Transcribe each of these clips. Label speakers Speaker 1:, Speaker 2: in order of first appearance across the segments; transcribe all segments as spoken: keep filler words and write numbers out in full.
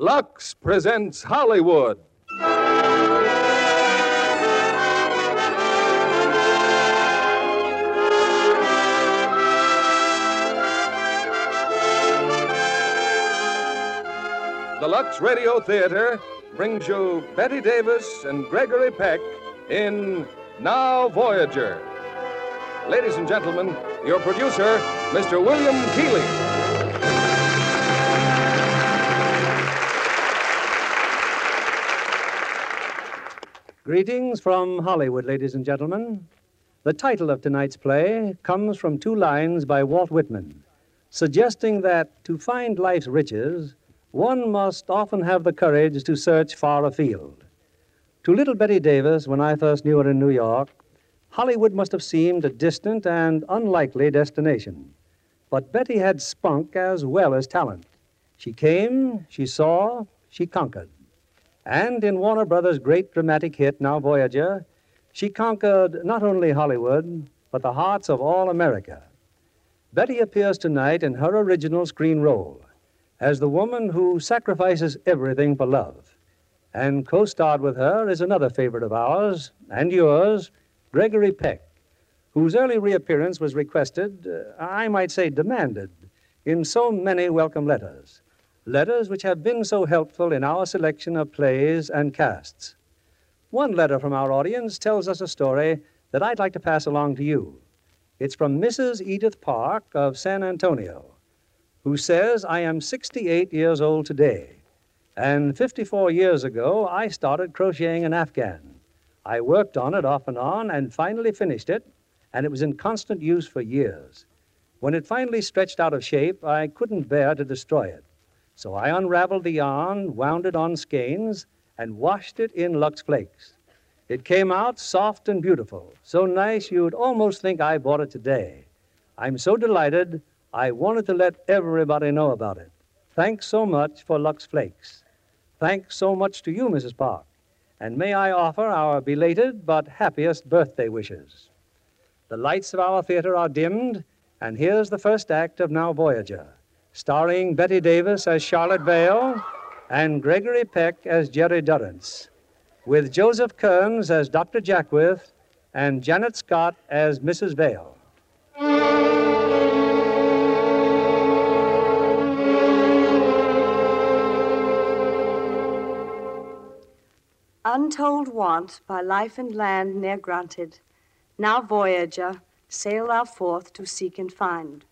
Speaker 1: Lux presents Hollywood. The Lux Radio Theater brings you Bette Davis and Gregory Peck in Now Voyager. Ladies and gentlemen, your producer, Mister William Keighley.
Speaker 2: Greetings from Hollywood, ladies and gentlemen. The title of tonight's play comes from two lines by Walt Whitman, suggesting that to find life's riches, one must often have the courage to search far afield. To little Bette Davis, when I first knew her in New York, Hollywood must have seemed a distant and unlikely destination. But Betty had spunk as well as talent. She came, she saw, she conquered. And in Warner Brothers' great dramatic hit, Now Voyager, she conquered not only Hollywood, but the hearts of all America. Betty appears tonight in her original screen role as the woman who sacrifices everything for love. And co-starred with her is another favorite of ours, and yours, Gregory Peck, whose early reappearance was requested, uh, I might say demanded, in so many welcome letters. Letters which have been so helpful in our selection of plays and casts. One letter from our audience tells us a story that I'd like to pass along to you. It's from Missus Edith Park of San Antonio, who says, I am sixty-eight years old today, and fifty-four years ago I started crocheting an Afghan. I worked on it off and on and finally finished it, and it was in constant use for years. When it finally stretched out of shape, I couldn't bear to destroy it. So I unraveled the yarn, wound it on skeins, and washed it in Lux Flakes. It came out soft and beautiful, so nice you'd almost think I bought it today. I'm so delighted, I wanted to let everybody know about it. Thanks so much for Lux Flakes. Thanks so much to you, Missus Park. And may I offer our belated but happiest birthday wishes. The lights of our theater are dimmed, and here's the first act of Now Voyager, starring Bette Davis as Charlotte Vale and Gregory Peck as Jerry Durrance, with Joseph Kearns as Doctor Jackwith and Janet Scott as Missus Vale.
Speaker 3: Untold want by life and land ne'er granted, now Voyager, sail thou forth to seek and find.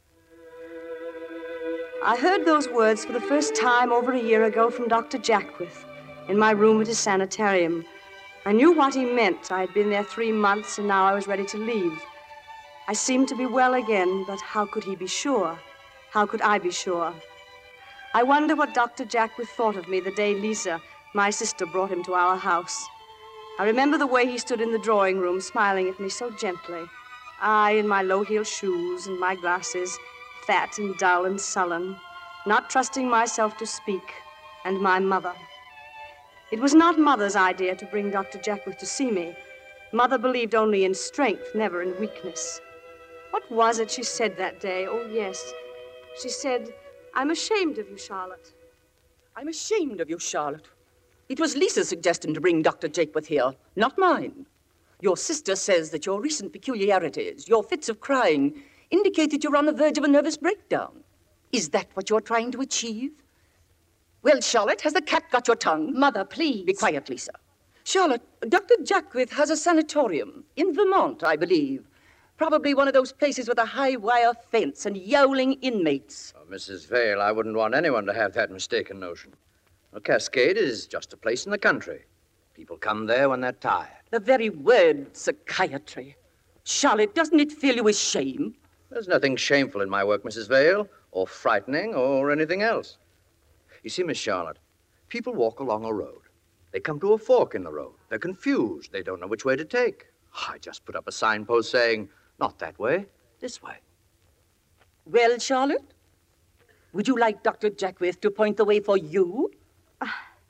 Speaker 3: I heard those words for the first time over a year ago from Doctor Jackwith in my room at his sanitarium. I knew what he meant. I had been there three months, and now I was ready to leave. I seemed to be well again, but how could he be sure? How could I be sure? I wonder what Doctor Jackwith thought of me the day Lisa, my sister, brought him to our house. I remember the way he stood in the drawing room, smiling at me so gently. I, in my low-heeled shoes and my glasses, fat and dull and sullen, not trusting myself to speak, and my mother. It was not Mother's idea to bring Doctor Jackwith to see me. Mother believed only in strength, never in weakness. What was it she said that day? Oh, yes. She said, I'm ashamed of you, Charlotte.
Speaker 4: I'm ashamed of you, Charlotte. It was Lisa's suggestion to bring Doctor Jackwith here, not mine. Your sister says that your recent peculiarities, your fits of crying, indicate that you're on the verge of a nervous breakdown. Is that what you're trying to achieve? Well, Charlotte, has the cat got your tongue?
Speaker 3: Mother, please.
Speaker 4: Be quiet, Lisa. Charlotte, Doctor Jackwith has a sanatorium in Vermont, I believe. Probably one of those places with a high wire fence and yowling inmates.
Speaker 5: Oh, Missus Vale, I wouldn't want anyone to have that mistaken notion. A Cascade is just a place in the country. People come there when they're tired.
Speaker 4: The very word, psychiatry. Charlotte, doesn't it fill you with shame?
Speaker 5: There's nothing shameful in my work, Missus Vale, or frightening, or anything else. You see, Miss Charlotte, people walk along a road. They come to a fork in the road. They're confused. They don't know which way to take. I just put up a signpost saying, not that way, this way.
Speaker 4: Well, Charlotte, would you like Doctor Jackwith to point the way for you?
Speaker 3: Uh,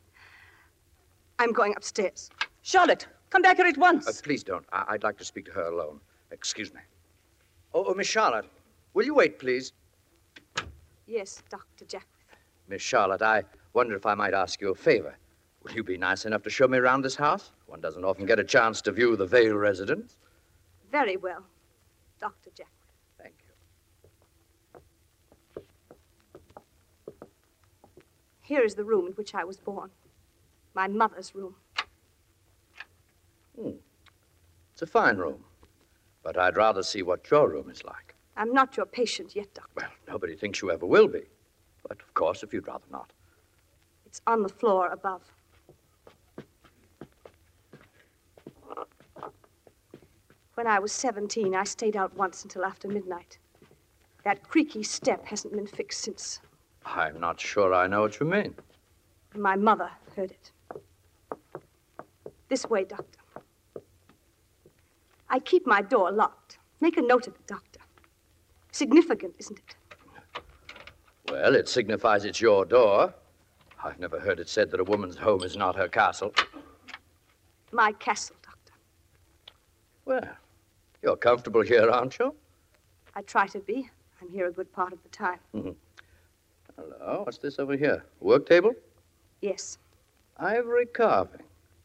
Speaker 3: I'm going upstairs.
Speaker 4: Charlotte, come back here at once.
Speaker 5: Uh, please don't. I- I'd like to speak to her alone. Excuse me. Oh, oh, Miss Charlotte, will you wait, please?
Speaker 3: Yes, Doctor Jackwith.
Speaker 5: Miss Charlotte, I wondered if I might ask you a favor. Will you be nice enough to show me around this house? One doesn't often get a chance to view the Vale residence.
Speaker 3: Very well, Doctor Jack.
Speaker 5: Thank you.
Speaker 3: Here is the room in which I was born. My mother's room.
Speaker 5: Hmm. It's a fine room. But I'd rather see what your room is like.
Speaker 3: I'm not your patient yet, Doctor.
Speaker 5: Well, nobody thinks you ever will be. But, of course, if you'd rather not.
Speaker 3: It's on the floor above. When I was seventeen, I stayed out once until after midnight. That creaky step hasn't been fixed since.
Speaker 5: I'm not sure I know what you mean.
Speaker 3: My mother heard it. This way, Doctor. I keep my door locked. Make a note of it, Doctor. Significant, isn't it?
Speaker 5: Well, it signifies it's your door. I've never heard it said that a woman's home is not her castle.
Speaker 3: My castle, Doctor.
Speaker 5: Well, you're comfortable here, aren't you?
Speaker 3: I try to be. I'm here a good part of the time.
Speaker 5: Mm-hmm. Hello, what's this over here? Work table?
Speaker 3: Yes.
Speaker 5: Ivory carving.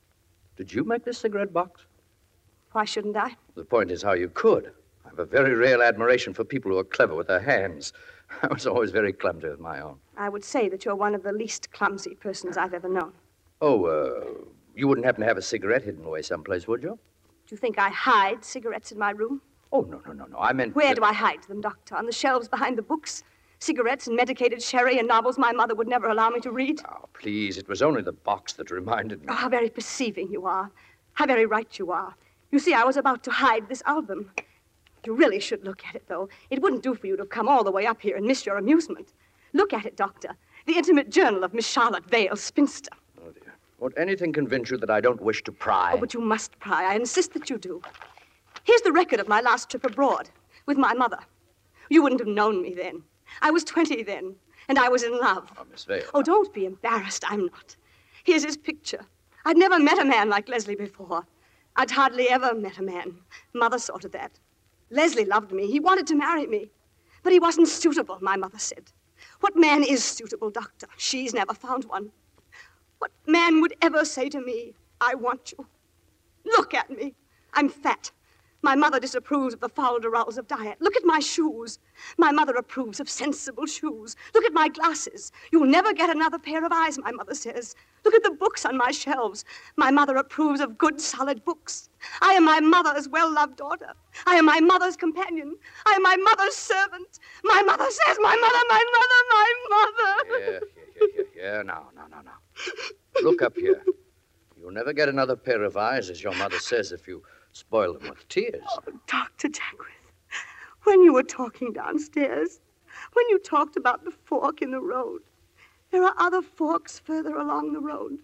Speaker 5: Did you make this cigarette box?
Speaker 3: Why shouldn't I?
Speaker 5: The point is how you could. I have a very real admiration for people who are clever with their hands. I was always very clumsy with my own.
Speaker 3: I would say that you're one of the least clumsy persons I've ever known.
Speaker 5: Oh, uh, you wouldn't happen to have a cigarette hidden away someplace, would you?
Speaker 3: Do you think I hide cigarettes in my room?
Speaker 5: Oh, no, no, no, no. I meant...
Speaker 3: Where
Speaker 5: that...
Speaker 3: do I hide them, Doctor? On the shelves behind the books? Cigarettes and medicated sherry and novels my mother would never allow me to read?
Speaker 5: Oh, please, it was only the box that reminded me.
Speaker 3: Oh, how very perceiving you are. How very right you are. You see, I was about to hide this album. You really should look at it, though. It wouldn't do for you to come all the way up here and miss your amusement. Look at it, Doctor. The intimate journal of Miss Charlotte Vale, spinster.
Speaker 5: Oh, dear. Won't anything convince you that I don't wish to pry?
Speaker 3: Oh, but you must pry. I insist that you do. Here's the record of my last trip abroad with my mother. You wouldn't have known me then. I was twenty then, and I was in love.
Speaker 5: Oh, Miss Vale.
Speaker 3: Oh, don't be embarrassed. I'm not. Here's his picture. I'd never met a man like Leslie before. I'd hardly ever met a man. Mother saw to that. Leslie loved me. He wanted to marry me. But he wasn't suitable, my mother said. What man is suitable, Doctor? She's never found one. What man would ever say to me, I want you? Look at me. I'm fat. My mother disapproves of the foul durals of diet. Look at my shoes. My mother approves of sensible shoes. Look at my glasses. You'll never get another pair of eyes, my mother says. Look at the books on my shelves. My mother approves of good, solid books. I am my mother's well-loved daughter. I am my mother's companion. I am my mother's servant. My mother says, my mother, my mother, my mother.
Speaker 5: Yeah, yeah, yeah, yeah, yeah. No, no, no, no. Look up here. You'll never get another pair of eyes, as your mother says, if you spoil them with tears.
Speaker 3: Oh, Doctor Jackworth, when you were talking downstairs, when you talked about the fork in the road, there are other forks further along the road.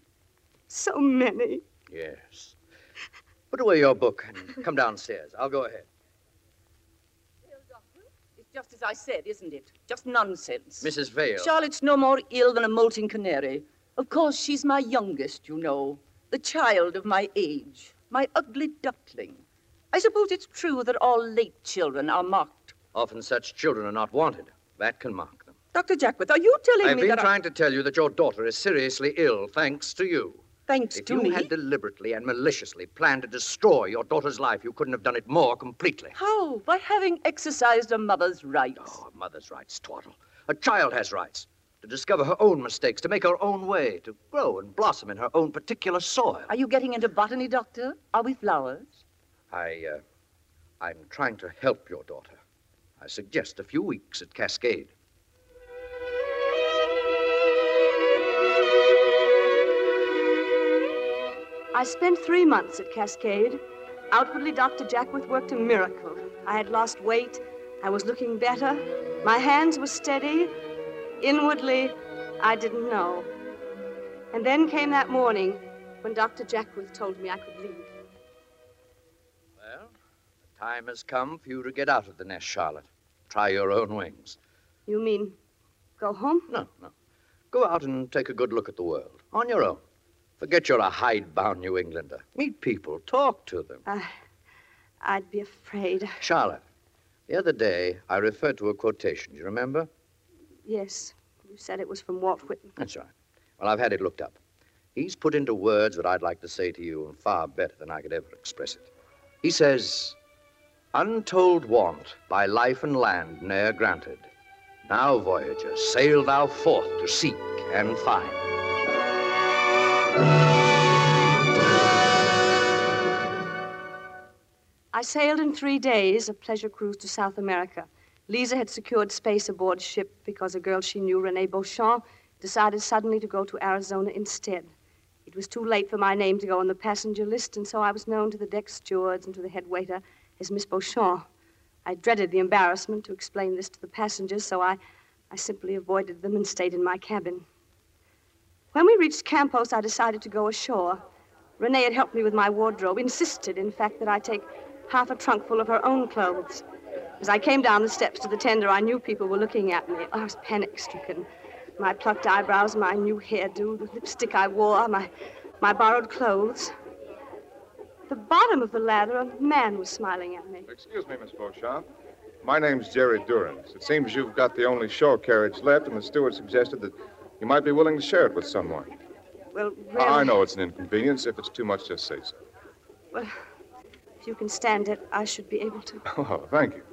Speaker 3: So many.
Speaker 5: Yes. Put away your book and come downstairs. I'll go ahead.
Speaker 4: Well, Doctor, it's just as I said, isn't it? Just nonsense.
Speaker 5: Missus Vale.
Speaker 4: Charlotte's no more ill than a molting canary. Of course, she's my youngest, you know. The child of my age. My ugly duckling. I suppose it's true that all late children are mocked.
Speaker 5: Often such children are not wanted. That can mock them.
Speaker 4: Doctor Jackworth, are you telling
Speaker 5: I've
Speaker 4: me
Speaker 5: been
Speaker 4: that
Speaker 5: trying I... to tell you that your daughter is seriously ill, thanks to you.
Speaker 4: Thanks
Speaker 5: if
Speaker 4: to
Speaker 5: you
Speaker 4: me?
Speaker 5: had deliberately and maliciously planned to destroy your daughter's life, you couldn't have done it more completely.
Speaker 4: How? By having exercised a mother's rights.
Speaker 5: Oh, a mother's rights, twaddle. A child has rights. To discover her own mistakes, to make her own way, to grow and blossom in her own particular soil.
Speaker 4: Are you getting into botany, Doctor? Are we flowers?
Speaker 5: I, uh, I'm trying to help your daughter. I suggest a few weeks at Cascade.
Speaker 3: I spent three months at Cascade. Outwardly, Doctor Jackworth worked a miracle. I had lost weight. I was looking better. My hands were steady. Inwardly, I didn't know. And then came that morning when Doctor Jackworth told me I could leave.
Speaker 5: Well, the time has come for you to get out of the nest, Charlotte. Try your own wings.
Speaker 3: You mean go home?
Speaker 5: No, no. Go out and take a good look at the world. On your own. Forget you're a hidebound New Englander. Meet people. Talk to them.
Speaker 3: I, I'd be afraid.
Speaker 5: Charlotte, the other day I referred to a quotation. Do you remember?
Speaker 3: Yes. You said it was from Walt Whitman.
Speaker 5: That's right. Well, I've had it looked up. He's put into words what I'd like to say to you far better than I could ever express it. He says, untold want by life and land ne'er granted. Now, voyager, sail thou forth to seek and find.
Speaker 3: I sailed in three days, a pleasure cruise to South America. Lisa had secured space aboard ship because a girl she knew, Renee Beauchamp, decided suddenly to go to Arizona instead. It was too late for my name to go on the passenger list, and so I was known to the deck stewards and to the head waiter as Miss Beauchamp. I dreaded the embarrassment to explain this to the passengers, so I, I simply avoided them and stayed in my cabin. When we reached Campos, I decided to go ashore. Renee had helped me with my wardrobe, insisted, in fact, that I take half a trunk full of her own clothes. As I came down the steps to the tender, I knew people were looking at me. I was panic-stricken. My plucked eyebrows, my new hairdo, the lipstick I wore, my, my borrowed clothes. At the bottom of the ladder, a man was smiling at me.
Speaker 1: Excuse me, Miss Beauchamp. My name's Jerry Durans. It seems you've got the only shore carriage left, and the steward suggested that you might be willing to share it with someone.
Speaker 3: Well, really...
Speaker 1: I know it's an inconvenience. If it's too much, just say so.
Speaker 3: Well, if you can stand it, I should be able to.
Speaker 1: Oh, thank you.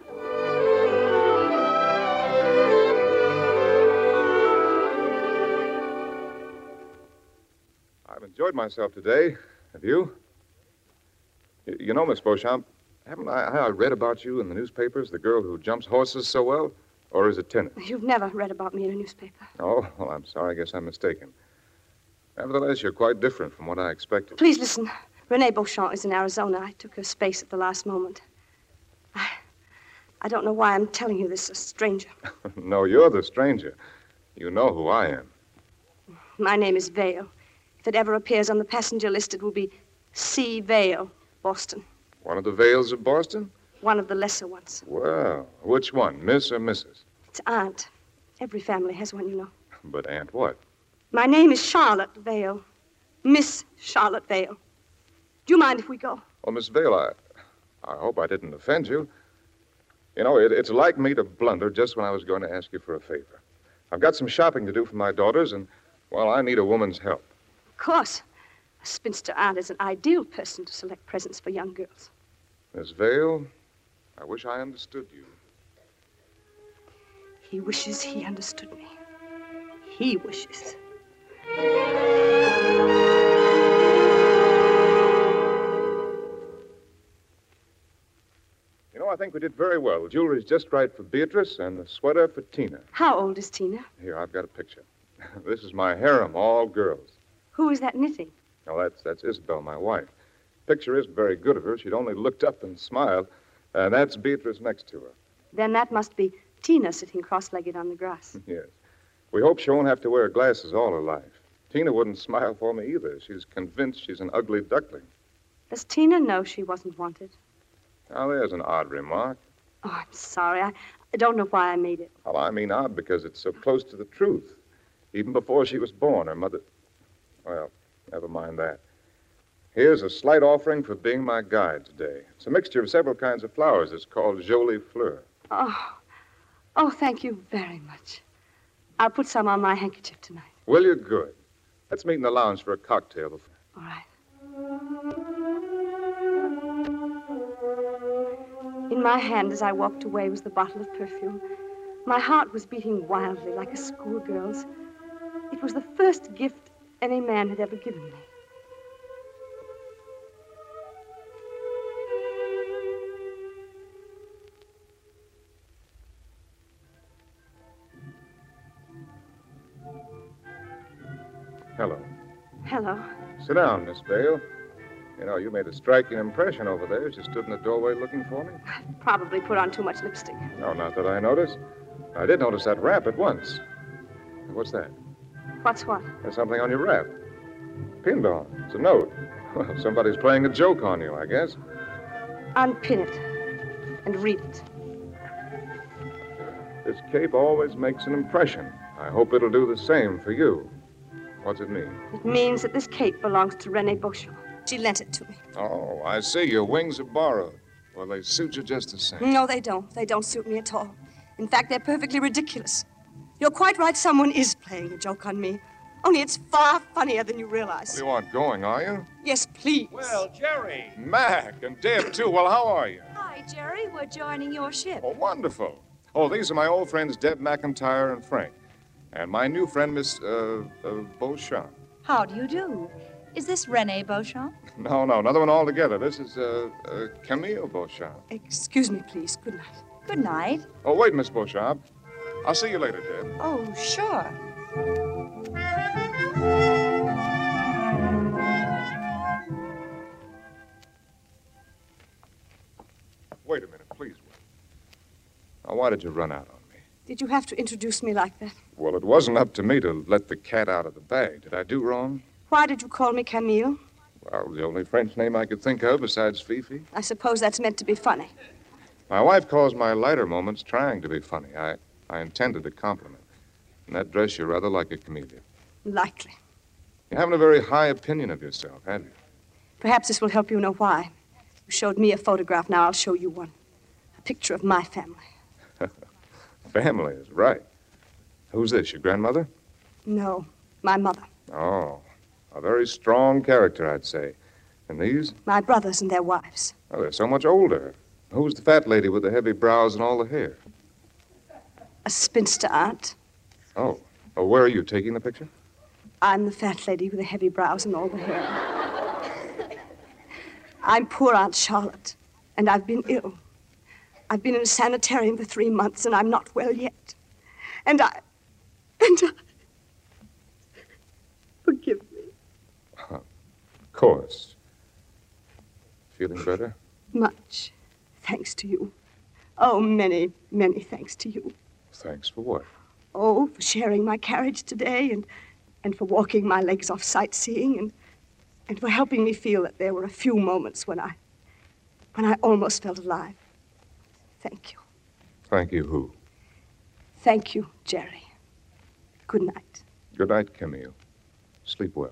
Speaker 1: I've enjoyed myself today. Have you? Y- You know, Miss Beauchamp, haven't I, I read about you in the newspapers, the girl who jumps horses so well? Or is it tennis?
Speaker 3: You've never read about me in a newspaper.
Speaker 1: Oh, well, I'm sorry. I guess I'm mistaken. Nevertheless, you're quite different from what I expected.
Speaker 3: Please listen. Renee Beauchamp is in Arizona. I took her space at the last moment. I, I don't know why I'm telling you this, a stranger.
Speaker 1: No, you're the stranger. You know who I am.
Speaker 3: My name is Vale. If it ever appears on the passenger list, it will be C. Vale, Boston.
Speaker 1: One of the Vales of Boston?
Speaker 3: One of the lesser ones.
Speaker 1: Well, which one, Miss or Missus?
Speaker 3: It's Aunt. Every family has one, you know.
Speaker 1: But Aunt what?
Speaker 3: My name is Charlotte Vale. Miss Charlotte Vale. Do you mind if we go?
Speaker 1: Well, Miss Vale, I, I hope I didn't offend you. You know, it, it's like me to blunder just when I was going to ask you for a favor. I've got some shopping to do for my daughters, and, well, I need a woman's help.
Speaker 3: Of course. A spinster aunt is an ideal person to select presents for young girls.
Speaker 1: Miss Vale, I wish I understood you.
Speaker 3: He wishes he understood me. He wishes.
Speaker 1: You know, I think we did very well. The jewelry's just right for Beatrice and the sweater for Tina.
Speaker 3: How old is Tina?
Speaker 1: Here, I've got a picture. This is my harem, all girls.
Speaker 3: Who is that knitting?
Speaker 1: Oh, that's, that's Isabel, my wife. Picture isn't very good of her. She'd only looked up and smiled. And that's Beatrice next to her.
Speaker 3: Then that must be Tina sitting cross-legged on the grass.
Speaker 1: Yes. We hope she won't have to wear glasses all her life. Tina wouldn't smile for me either. She's convinced she's an ugly duckling.
Speaker 3: Does Tina know she wasn't wanted?
Speaker 1: Now, there's an odd remark.
Speaker 3: Oh, I'm sorry. I, I don't know why I made it.
Speaker 1: Well, I mean odd because it's so close to the truth. Even before she was born, her mother... Well, never mind that. Here's a slight offering for being my guide today. It's a mixture of several kinds of flowers. It's called Jolie Fleur.
Speaker 3: Oh, oh, thank you very much. I'll put some on my handkerchief tonight.
Speaker 1: Will you? Good. Let's meet in the lounge for a cocktail before...
Speaker 3: All right. In my hand as I walked away was the bottle of perfume. My heart was beating wildly like a schoolgirl's. It was the first gift any man had ever given me.
Speaker 1: Hello.
Speaker 3: Hello.
Speaker 1: Sit down, Miss Vale. You know, you made a striking impression over there as you stood in the doorway looking for me.
Speaker 3: Probably put on too much lipstick.
Speaker 1: No, not that I noticed. I did notice that wrap at once. What's that?
Speaker 3: What's what?
Speaker 1: There's something on your wrap. Pinned on. It's a note. Well, somebody's playing a joke on you, I guess.
Speaker 3: Unpin it and read it.
Speaker 1: This cape always makes an impression. I hope it'll do the same for you. What's it mean?
Speaker 3: It means that this cape belongs to Renee Beauchamp. She lent it to me.
Speaker 1: Oh, I see. Your wings are borrowed. Well, they suit you just the same.
Speaker 3: No, they don't. They don't suit me at all. In fact, they're perfectly ridiculous. You're quite right. Someone is playing a joke on me. Only it's far funnier than you realize.
Speaker 1: You aren't going, are you?
Speaker 3: Yes, please.
Speaker 6: Well, Jerry.
Speaker 1: Mac and Deb, too. Well, how are you?
Speaker 7: Hi, Jerry. We're joining your ship.
Speaker 1: Oh, wonderful. Oh, these are my old friends, Deb McIntyre and Frank. And my new friend, Miss uh, uh, Beauchamp.
Speaker 7: How do you do? Is this Renee Beauchamp?
Speaker 1: No, no, another one altogether. This is uh, uh, Camille Beauchamp.
Speaker 3: Excuse me, please. Good night.
Speaker 7: Good night.
Speaker 1: Oh, wait, Miss Beauchamp. I'll see you later, Deb.
Speaker 7: Oh, sure.
Speaker 1: Wait a minute, please wait. Now, why did you run out on me?
Speaker 3: Did you have to introduce me like that?
Speaker 1: Well, it wasn't up to me to let the cat out of the bag. Did I do wrong?
Speaker 3: Why did you call me Camille?
Speaker 1: Well, the only French name I could think of besides Fifi.
Speaker 3: I suppose that's meant to be funny.
Speaker 1: My wife calls my lighter moments trying to be funny. I, I intended a compliment. In that dress, you're rather like a chameleon.
Speaker 3: Likely.
Speaker 1: You haven't a very high opinion of yourself, have you?
Speaker 3: Perhaps this will help you know why. You showed me a photograph, now I'll show you one. A picture of my family.
Speaker 1: Family is right. Who's this, your grandmother?
Speaker 3: No, my mother.
Speaker 1: Oh, a very strong character, I'd say. And these?
Speaker 3: My brothers and their wives.
Speaker 1: Oh, they're so much older. Who's the fat lady with the heavy brows and all the hair?
Speaker 3: A spinster aunt.
Speaker 1: Oh. Oh, where are you taking the picture?
Speaker 3: I'm the fat lady with the heavy brows and all the hair. I'm poor Aunt Charlotte, and I've been ill. I've been in a sanitarium for three months, and I'm not well yet. And I... And I... Forgive me.
Speaker 1: Of course. Feeling better?
Speaker 3: Much. Thanks to you. Oh, many, many thanks to you.
Speaker 1: Thanks for what?
Speaker 3: Oh, for sharing my carriage today, and, and for walking my legs off sightseeing, and, and for helping me feel that there were a few moments when I, when I almost felt alive. Thank you.
Speaker 1: Thank you, who?
Speaker 3: Thank you, Jerry. Good night.
Speaker 1: Good night, Camille. Sleep well.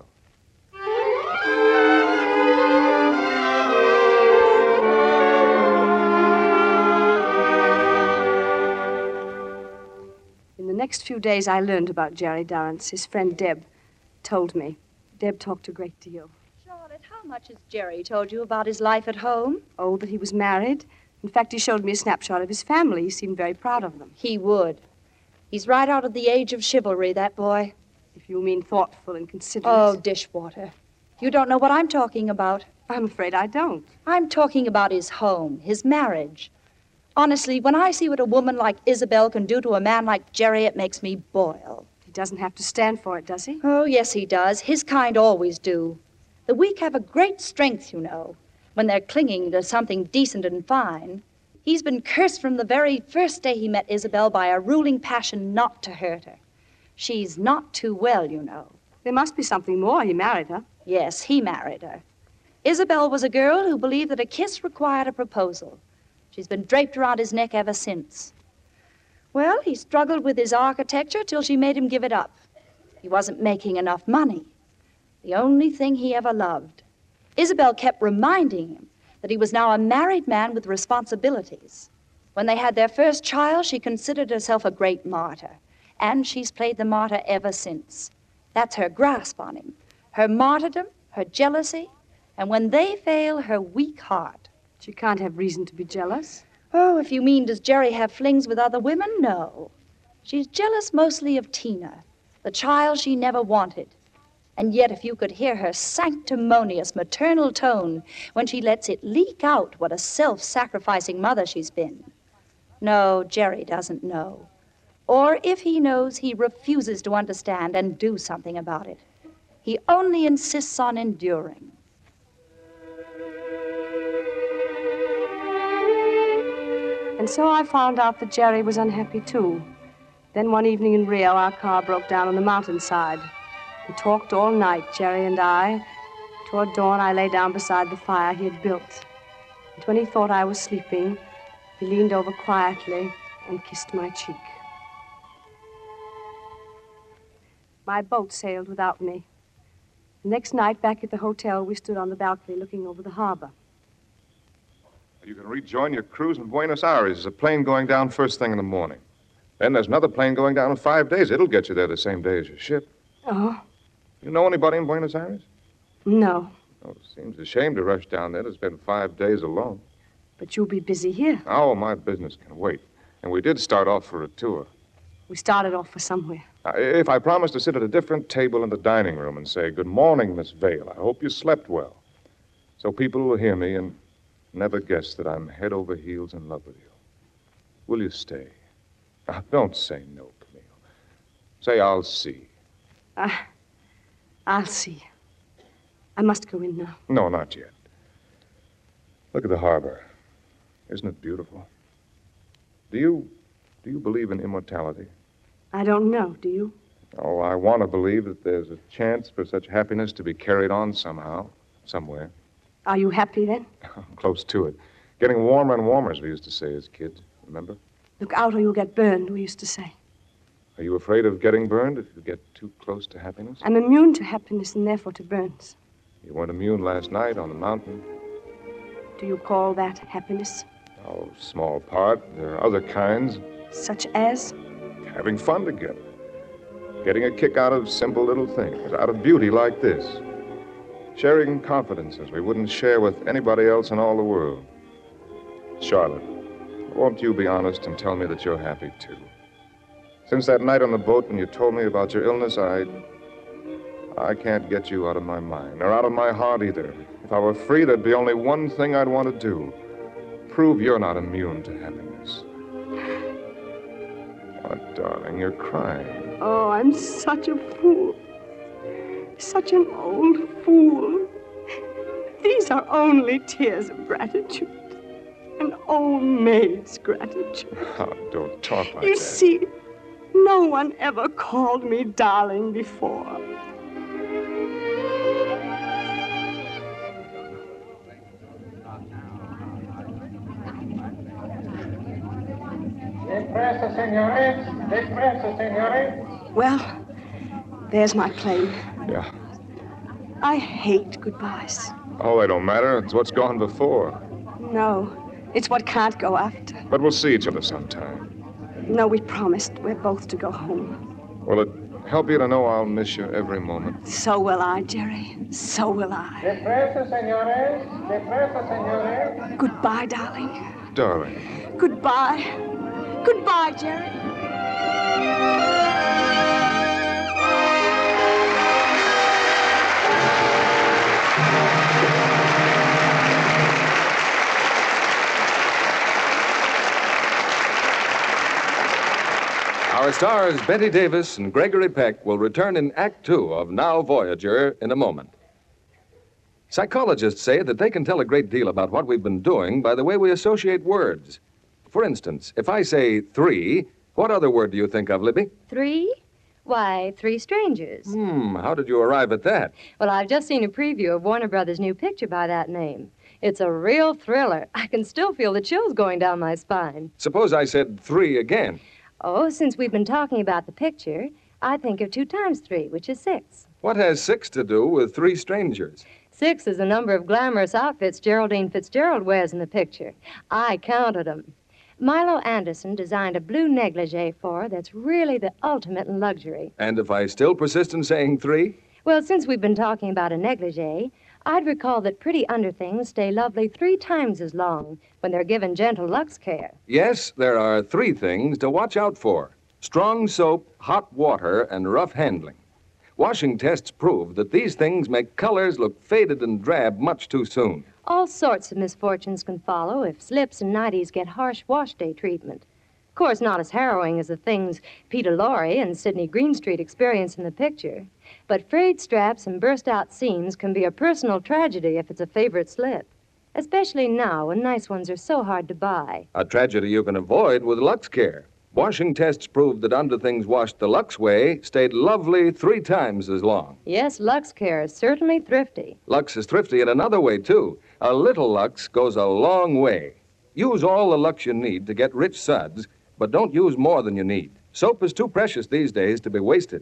Speaker 3: In the next few days, I learned about Jerry Durrance. His friend Deb told me. Deb talked a great deal.
Speaker 7: Charlotte, how much has Jerry told you about his life at home?
Speaker 3: Oh, that he was married. In fact, he showed me a snapshot of his family. He seemed very proud of them.
Speaker 7: He would. He's right out of the age of chivalry, that boy.
Speaker 3: If you mean thoughtful and considerate.
Speaker 7: Oh, dishwater. You don't know what I'm talking about.
Speaker 3: I'm afraid I don't.
Speaker 7: I'm talking about his home, his marriage. Honestly, when I see what a woman like Isabel can do to a man like Jerry, it makes me boil.
Speaker 3: He doesn't have to stand for it, does he?
Speaker 7: Oh, yes, he does. His kind always do. The weak have a great strength, you know, when they're clinging to something decent and fine. He's been cursed from the very first day he met Isabel by a ruling passion not to hurt her. She's not too well, you know.
Speaker 3: There must be something more. He married her.
Speaker 7: Yes, he married her. Isabel was a girl who believed that a kiss required a proposal. She's been draped around his neck ever since. Well, he struggled with his architecture till she made him give it up. He wasn't making enough money. The only thing he ever loved. Isabel kept reminding him that he was now a married man with responsibilities. When they had their first child, she considered herself a great martyr. And she's played the martyr ever since. That's her grasp on him. Her martyrdom, her jealousy, and when they fail, her weak heart.
Speaker 3: She can't have reason to be jealous.
Speaker 7: Oh, if you mean, does Jerry have flings with other women? No. She's jealous mostly of Tina, the child she never wanted. And yet, if you could hear her sanctimonious maternal tone when she lets it leak out what a self-sacrificing mother she's been. No, Jerry doesn't know. Or if he knows, he refuses to understand and do something about it. He only insists on enduring.
Speaker 3: And so I found out that Jerry was unhappy, too. Then one evening in Rio, our car broke down on the mountainside. We talked all night, Jerry and I. Toward dawn, I lay down beside the fire he had built. And when he thought I was sleeping, he leaned over quietly and kissed my cheek. My boat sailed without me. The next night, back at the hotel, we stood on the balcony looking over the harbor.
Speaker 1: You can rejoin your cruise in Buenos Aires. There's a plane going down first thing in the morning. Then there's another plane going down in five days. It'll get you there the same day as your ship.
Speaker 3: Oh,
Speaker 6: You know anybody in Buenos Aires?
Speaker 3: No,
Speaker 6: Oh, it seems a shame to rush down there to spend five days alone.
Speaker 3: but you'll be busy here.
Speaker 6: Oh, my business can wait. And we did start off for a tour.
Speaker 3: We started off for somewhere.
Speaker 6: Uh, if I promise to sit at a different table in the dining room and say, "Good morning, Miss Vale. I hope you slept well," so people will hear me and never guess that I'm head over heels in love with you. Will you stay? Now, don't say no, Camille. Say, "I'll see."
Speaker 3: Uh, I'll see. I must go in now.
Speaker 6: No, not yet. Look at the harbor. Isn't it beautiful? Do you, do you believe in immortality?
Speaker 3: I don't know, do you?
Speaker 6: Oh, I want to believe that there's a chance for such happiness to be carried on somehow, somewhere.
Speaker 3: Are you happy then?
Speaker 6: Close to it. Getting warmer and warmer, as we used to say as kids. Remember?
Speaker 3: Look out or you'll get burned, we used to say.
Speaker 6: Are you afraid of getting burned if you get too close to happiness?
Speaker 3: I'm immune to happiness and therefore to burns.
Speaker 6: You weren't immune last night on the mountain.
Speaker 3: Do you call that happiness?
Speaker 6: Oh, small part. There are other kinds.
Speaker 3: Such as?
Speaker 6: Having fun together. Getting a kick out of simple little things, out of beauty like this. Sharing confidences we wouldn't share with anybody else in all the world. Charlotte, won't you be honest and tell me that you're happy, too? Since that night on the boat when you told me about your illness, I... I can't get you out of my mind, or out of my heart either. If I were free, there'd be only one thing I'd want to do. Prove you're not immune to happiness. Oh, darling, you're crying.
Speaker 3: Oh, I'm such a fool. Such an old fool. These are only tears of gratitude. An old maid's gratitude.
Speaker 6: Oh, don't talk like
Speaker 3: You
Speaker 6: that.
Speaker 3: see, no one ever called me darling before.
Speaker 8: Depressa, senores. Depressa, senores.
Speaker 3: Well, there's my plane.
Speaker 6: Yeah.
Speaker 3: I hate goodbyes.
Speaker 6: Oh, they don't matter. It's what's gone before.
Speaker 3: No, it's what can't go after.
Speaker 6: But we'll see each other sometime.
Speaker 3: No, we promised we're both to go home.
Speaker 6: Will it help you to know I'll miss you every moment?
Speaker 3: So will I, Jerry. So will I.
Speaker 8: Depressa, senores. Depressa, senores.
Speaker 3: Goodbye, darling.
Speaker 6: Darling.
Speaker 3: Goodbye. Goodbye, Jerry.
Speaker 1: Our stars, Betty Davis and Gregory Peck, will return in Act Two of Now Voyager in a moment. Psychologists say that they can tell a great deal about what we've been doing by the way we associate words. For instance, if I say three, what other word do you think of, Libby?
Speaker 9: Three? Why, Three Strangers.
Speaker 1: Hmm, how did you arrive at that?
Speaker 9: Well, I've just seen a preview of Warner Brothers' new picture by that name. It's a real thriller. I can still feel the chills going down my spine.
Speaker 1: Suppose I said three again.
Speaker 9: Oh, since we've been talking about the picture, I think of two times three, which is six.
Speaker 1: What has six to do with Three Strangers?
Speaker 9: Six is the number of glamorous outfits Geraldine Fitzgerald wears in the picture. I counted them. Milo Anderson designed a blue negligee for her that's really the ultimate in luxury.
Speaker 1: And if I still persist in saying three?
Speaker 9: Well, since we've been talking about a negligee, I'd recall that pretty underthings stay lovely three times as long when they're given gentle Lux care.
Speaker 1: Yes, there are three things to watch out for: strong soap, hot water, and rough handling. Washing tests prove that these things make colors look faded and drab much too soon.
Speaker 9: All sorts of misfortunes can follow if slips and nighties get harsh wash day treatment. Of course, not as harrowing as the things Peter Lorre and Sidney Greenstreet experience in the picture. But frayed straps and burst-out seams can be a personal tragedy if it's a favorite slip. Especially now when nice ones are so hard to buy.
Speaker 1: A tragedy you can avoid with Lux Care. Washing tests proved that underthings washed the Lux way stayed lovely three times as long.
Speaker 9: Yes, Lux Care is certainly thrifty.
Speaker 1: Lux is thrifty in another way, too. A little Lux goes a long way. Use all the Lux you need to get rich suds, but don't use more than you need. Soap is too precious these days to be wasted.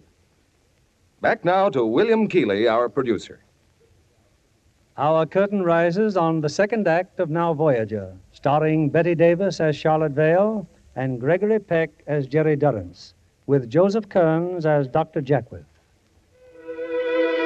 Speaker 1: Back now to William Keeley, our producer.
Speaker 2: Our curtain rises on the second act of Now Voyager, starring Betty Davis as Charlotte Vale and Gregory Peck as Jerry Durrance, with Joseph Kearns as Doctor Jackwith.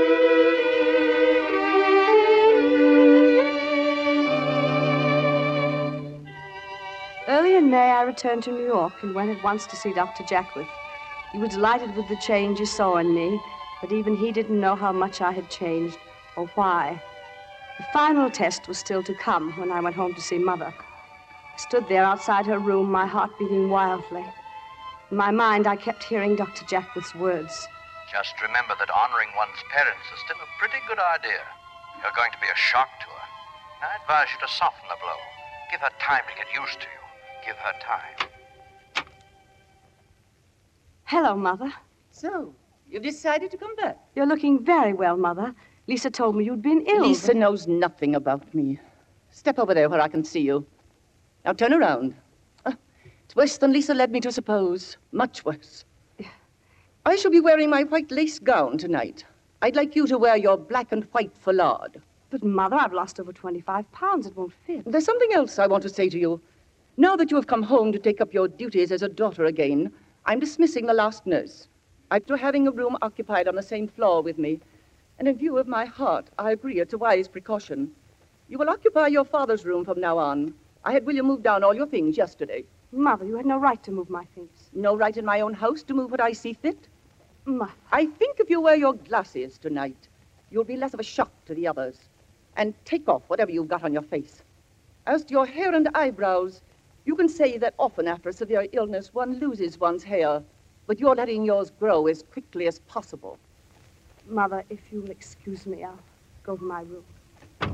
Speaker 3: returned to New York and went at once to see Doctor Jackworth. He was delighted with the change he saw in me, but even he didn't know how much I had changed or why. The final test was still to come when I went home to see Mother. I stood there outside her room, my heart beating wildly. In my mind, I kept hearing Doctor Jackworth's words.
Speaker 5: Just remember that honoring one's parents is still a pretty good idea. You're going to be a shock to her. I advise you to soften the blow. Give her time to get used to you. Give her time.
Speaker 3: Hello, Mother.
Speaker 4: So, you've decided to come back?
Speaker 3: You're looking very well, Mother. Lisa told me you'd been ill.
Speaker 4: Lisa knows nothing about me. Step over there where I can see you. Now turn around. Uh, it's worse than Lisa led me to suppose. Much worse. I shall be wearing my white lace gown tonight. I'd like you to wear your black and white foulard.
Speaker 3: But, Mother, I've lost over twenty-five pounds. It won't fit.
Speaker 4: There's something else I want to say to you. Now that you have come home to take up your duties as a daughter again, I'm dismissing the last nurse. After having a room occupied on the same floor with me, and in view of my heart, I agree it's a wise precaution. You will occupy your father's room from now on. I had William move down all your things yesterday.
Speaker 3: Mother, you had no right to move my things.
Speaker 4: No right in my own house to move what I see fit?
Speaker 3: Mother.
Speaker 4: I think if you wear your glasses tonight, you'll be less of a shock to the others. And take off whatever you've got on your face. As to your hair and eyebrows, you can say that often after a severe illness one loses one's hair, but you're letting yours grow as quickly as possible.
Speaker 3: Mother, if you'll excuse me, I'll go to my room.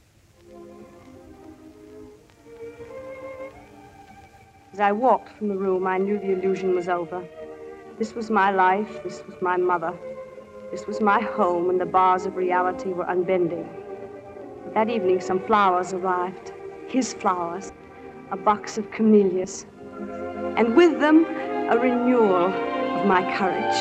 Speaker 3: As I walked from the room, I knew the illusion was over. This was my life, this was my mother. This was my home, and the bars of reality were unbending. That evening, some flowers arrived. His flowers. A box of camellias. And with them, a renewal of my courage.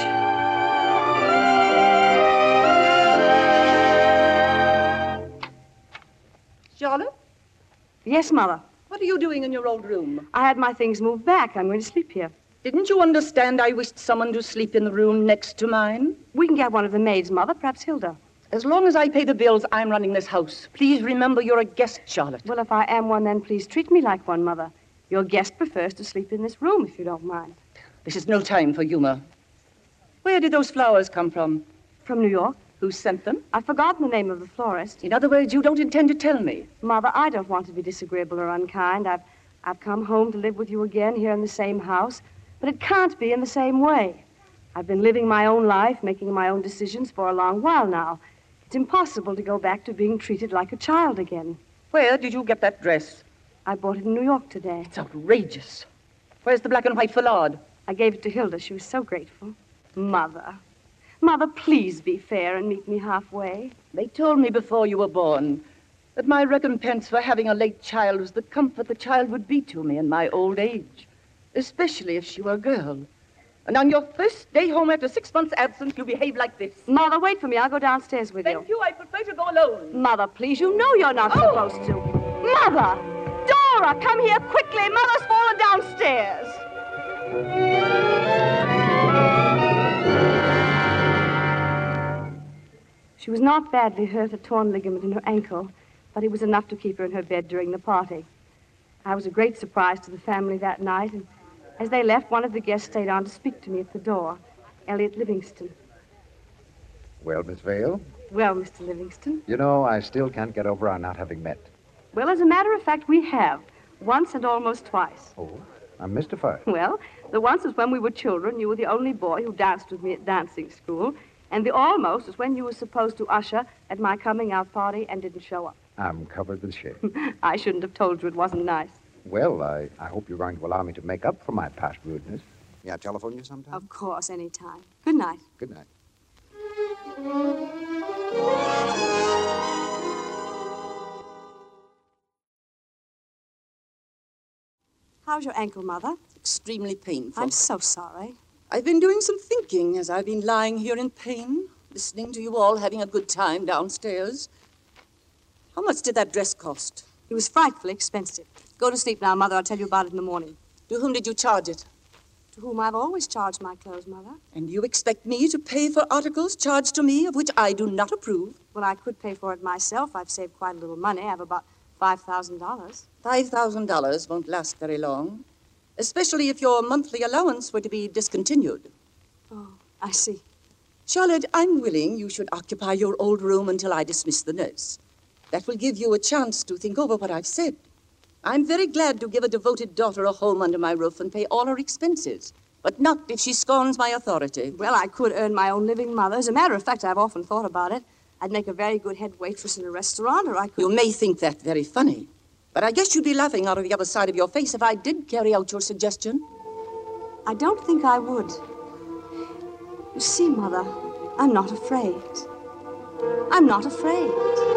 Speaker 4: Charlotte?
Speaker 3: Yes, Mother.
Speaker 4: What are you doing in your old room?
Speaker 3: I had my things moved back. I'm going to sleep here.
Speaker 4: Didn't you understand I wished someone to sleep in the room next to mine?
Speaker 3: We can get one of the maids, Mother. Perhaps Hilda.
Speaker 4: As long as I pay the bills, I'm running this house. Please remember you're a guest, Charlotte.
Speaker 3: Well, if I am one, then please treat me like one, Mother. Your guest prefers to sleep in this room, if you don't mind.
Speaker 4: This is no time for humor. Where did those flowers come from?
Speaker 3: From New York.
Speaker 4: Who sent them?
Speaker 3: I've forgotten the name of the florist.
Speaker 4: In other words, you don't intend to tell me.
Speaker 3: Mother, I don't want to be disagreeable or unkind. I've, I've come home to live with you again here in the same house, but it can't be in the same way. I've been living my own life, making my own decisions for a long while now. It's impossible to go back to being treated like a child again.
Speaker 4: Where did you get that dress?
Speaker 3: I bought it in New York today.
Speaker 4: It's outrageous. Where's the black and white foulard?
Speaker 3: I gave it to Hilda. She was so grateful. Mother. Mother, please be fair and meet me halfway.
Speaker 4: They told me before you were born that my recompense for having a late child was the comfort the child would be to me in my old age, especially if she were a girl. And on your first day home after six months' absence, you behave like this.
Speaker 3: Mother, wait for me. I'll go downstairs with
Speaker 4: Thank you. you. I prefer to go alone.
Speaker 3: Mother, please. You know you're not oh. supposed to. Mother! Dora, come here quickly. Mother's fallen downstairs. She was not badly hurt, a torn ligament in her ankle, but it was enough to keep her in her bed during the party. I was a great surprise to the family that night, and as they left, one of the guests stayed on to speak to me at the door, Elliot Livingston.
Speaker 10: Well, Miss Vale?
Speaker 3: Well, Mister Livingston?
Speaker 10: You know, I still can't get over our not having met.
Speaker 3: Well, as a matter of fact, we have. Once and almost twice.
Speaker 10: Oh, I'm mystified.
Speaker 3: Well, the once was when we were children. You were the only boy who danced with me at dancing school. And the almost is when you were supposed to usher at my coming-out party and didn't show up.
Speaker 10: I'm covered with shame.
Speaker 3: I shouldn't have told you it wasn't nice.
Speaker 10: Well, I, I hope you're going to allow me to make up for my past rudeness. May I telephone you sometime?
Speaker 3: Of course, any time. Good night.
Speaker 10: Good night.
Speaker 3: How's your ankle, Mother?
Speaker 4: Extremely painful.
Speaker 3: I'm so sorry.
Speaker 4: I've been doing some thinking as I've been lying here in pain, listening to you all having a good time downstairs. How much did that dress cost?
Speaker 3: It was frightfully expensive. Go to sleep now, Mother. I'll tell you about it in the morning.
Speaker 4: To whom did you charge it?
Speaker 3: To whom I've always charged my clothes, Mother.
Speaker 4: And you expect me to pay for articles charged to me of which I do not approve?
Speaker 3: Well, I could pay for it myself. I've saved quite a little money. I have about five thousand dollars.
Speaker 4: five thousand dollars won't last very long. especially if your monthly allowance were to be discontinued.
Speaker 3: Oh, I see.
Speaker 4: Charlotte, I'm willing you should occupy your old room until I dismiss the nurse. That will give you a chance to think over what I've said. I'm very glad to give a devoted daughter a home under my roof and pay all her expenses, but not if she scorns my authority.
Speaker 3: Well, I could earn my own living, Mother. As a matter of fact, I've often thought about it. I'd make a very good head waitress in a restaurant, or I could...
Speaker 4: You may think that very funny, but I guess you'd be laughing out of the other side of your face if I did carry out your suggestion.
Speaker 3: I don't think I would. You see, Mother, I'm not afraid. I'm not afraid.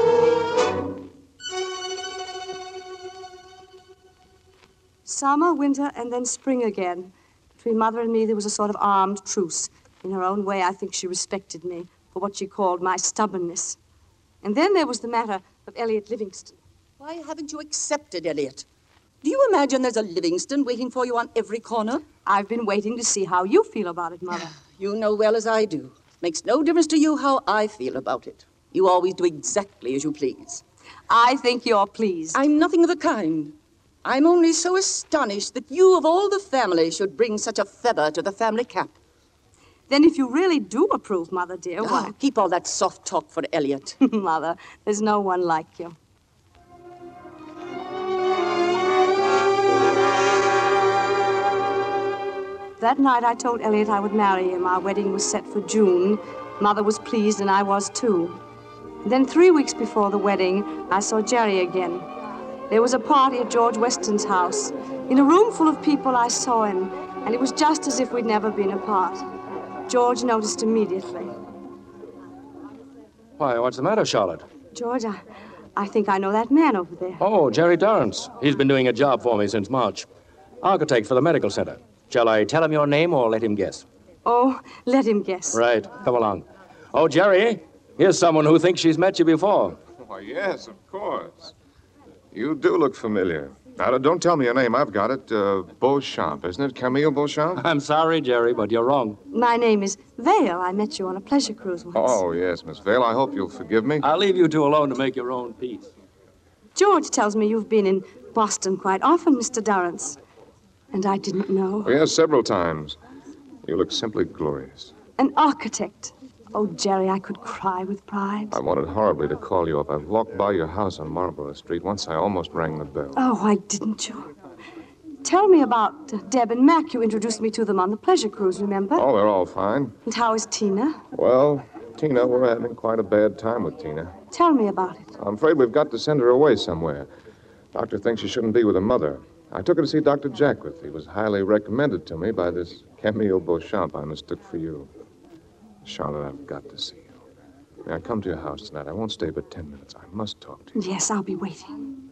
Speaker 3: Summer, winter, and then spring again. Between Mother and me, there was a sort of armed truce. In her own way, I think she respected me for what she called my stubbornness. And then there was the matter of Elliot Livingston.
Speaker 4: Why haven't you accepted Elliot? Do you imagine there's a Livingston waiting for you on every corner?
Speaker 3: I've been waiting to see how you feel about it, Mother.
Speaker 4: You know well as I do. Makes no difference to you how I feel about it. You always do exactly as you please.
Speaker 3: I think you're pleased.
Speaker 4: I'm nothing of the kind. I'm only so astonished that you, of all the family, should bring such a feather to the family cap.
Speaker 3: Then if you really do approve, Mother, dear,
Speaker 4: Oh,
Speaker 3: why...
Speaker 4: keep all that soft talk for Elliot.
Speaker 3: Mother, there's no one like you. That night I told Elliot I would marry him. Our wedding was set for June. Mother was pleased, and I was too. Then three weeks before the wedding, I saw Jerry again. There was a party at George Weston's house. In a room full of people, I saw him, and it was just as if we'd never been apart. George noticed immediately.
Speaker 1: Why, what's the matter, Charlotte?
Speaker 3: George, I, I think I know that man over there.
Speaker 1: Oh, Jerry Durrance. He's been doing a job for me since March. Architect for the medical center. Shall I tell him your name or let him guess?
Speaker 3: Oh, let him guess.
Speaker 1: Right. Come along. Oh, Jerry, here's someone who thinks she's met you before.
Speaker 6: Why, yes, of course. You do look familiar. Now, don't tell me your name. I've got it. Uh, Beauchamp, isn't it? Camille Beauchamp?
Speaker 1: I'm sorry, Jerry, but you're wrong.
Speaker 3: My name is Vale. I met you on a pleasure cruise once.
Speaker 6: Oh, yes, Miss Vale. I hope you'll forgive me.
Speaker 1: I'll leave you two alone to make your own peace.
Speaker 3: George tells me you've been in Boston quite often, Mister Durrance. And I didn't know.
Speaker 6: Oh, yes, several times. You look simply glorious.
Speaker 3: An architect. Oh, Jerry, I could cry with pride.
Speaker 6: I wanted horribly to call you up. I walked by your house on Marlborough Street. Once I almost rang the bell.
Speaker 3: Oh, why didn't you? Tell me about uh, Deb and Mac. You introduced me to them on the pleasure cruise, remember?
Speaker 6: Oh, they're all fine.
Speaker 3: And how is Tina?
Speaker 6: Well, Tina, we're having quite a bad time with Tina.
Speaker 3: Tell me about it.
Speaker 6: I'm afraid we've got to send her away somewhere. Doctor thinks she shouldn't be with her mother. I took her to see Doctor Jackwith. He was highly recommended to me by this Camille Beauchamp I mistook for you. Charlotte, I've got to see you. May I come to your house tonight? I won't stay but ten minutes. I must talk to you.
Speaker 3: Yes, I'll be waiting.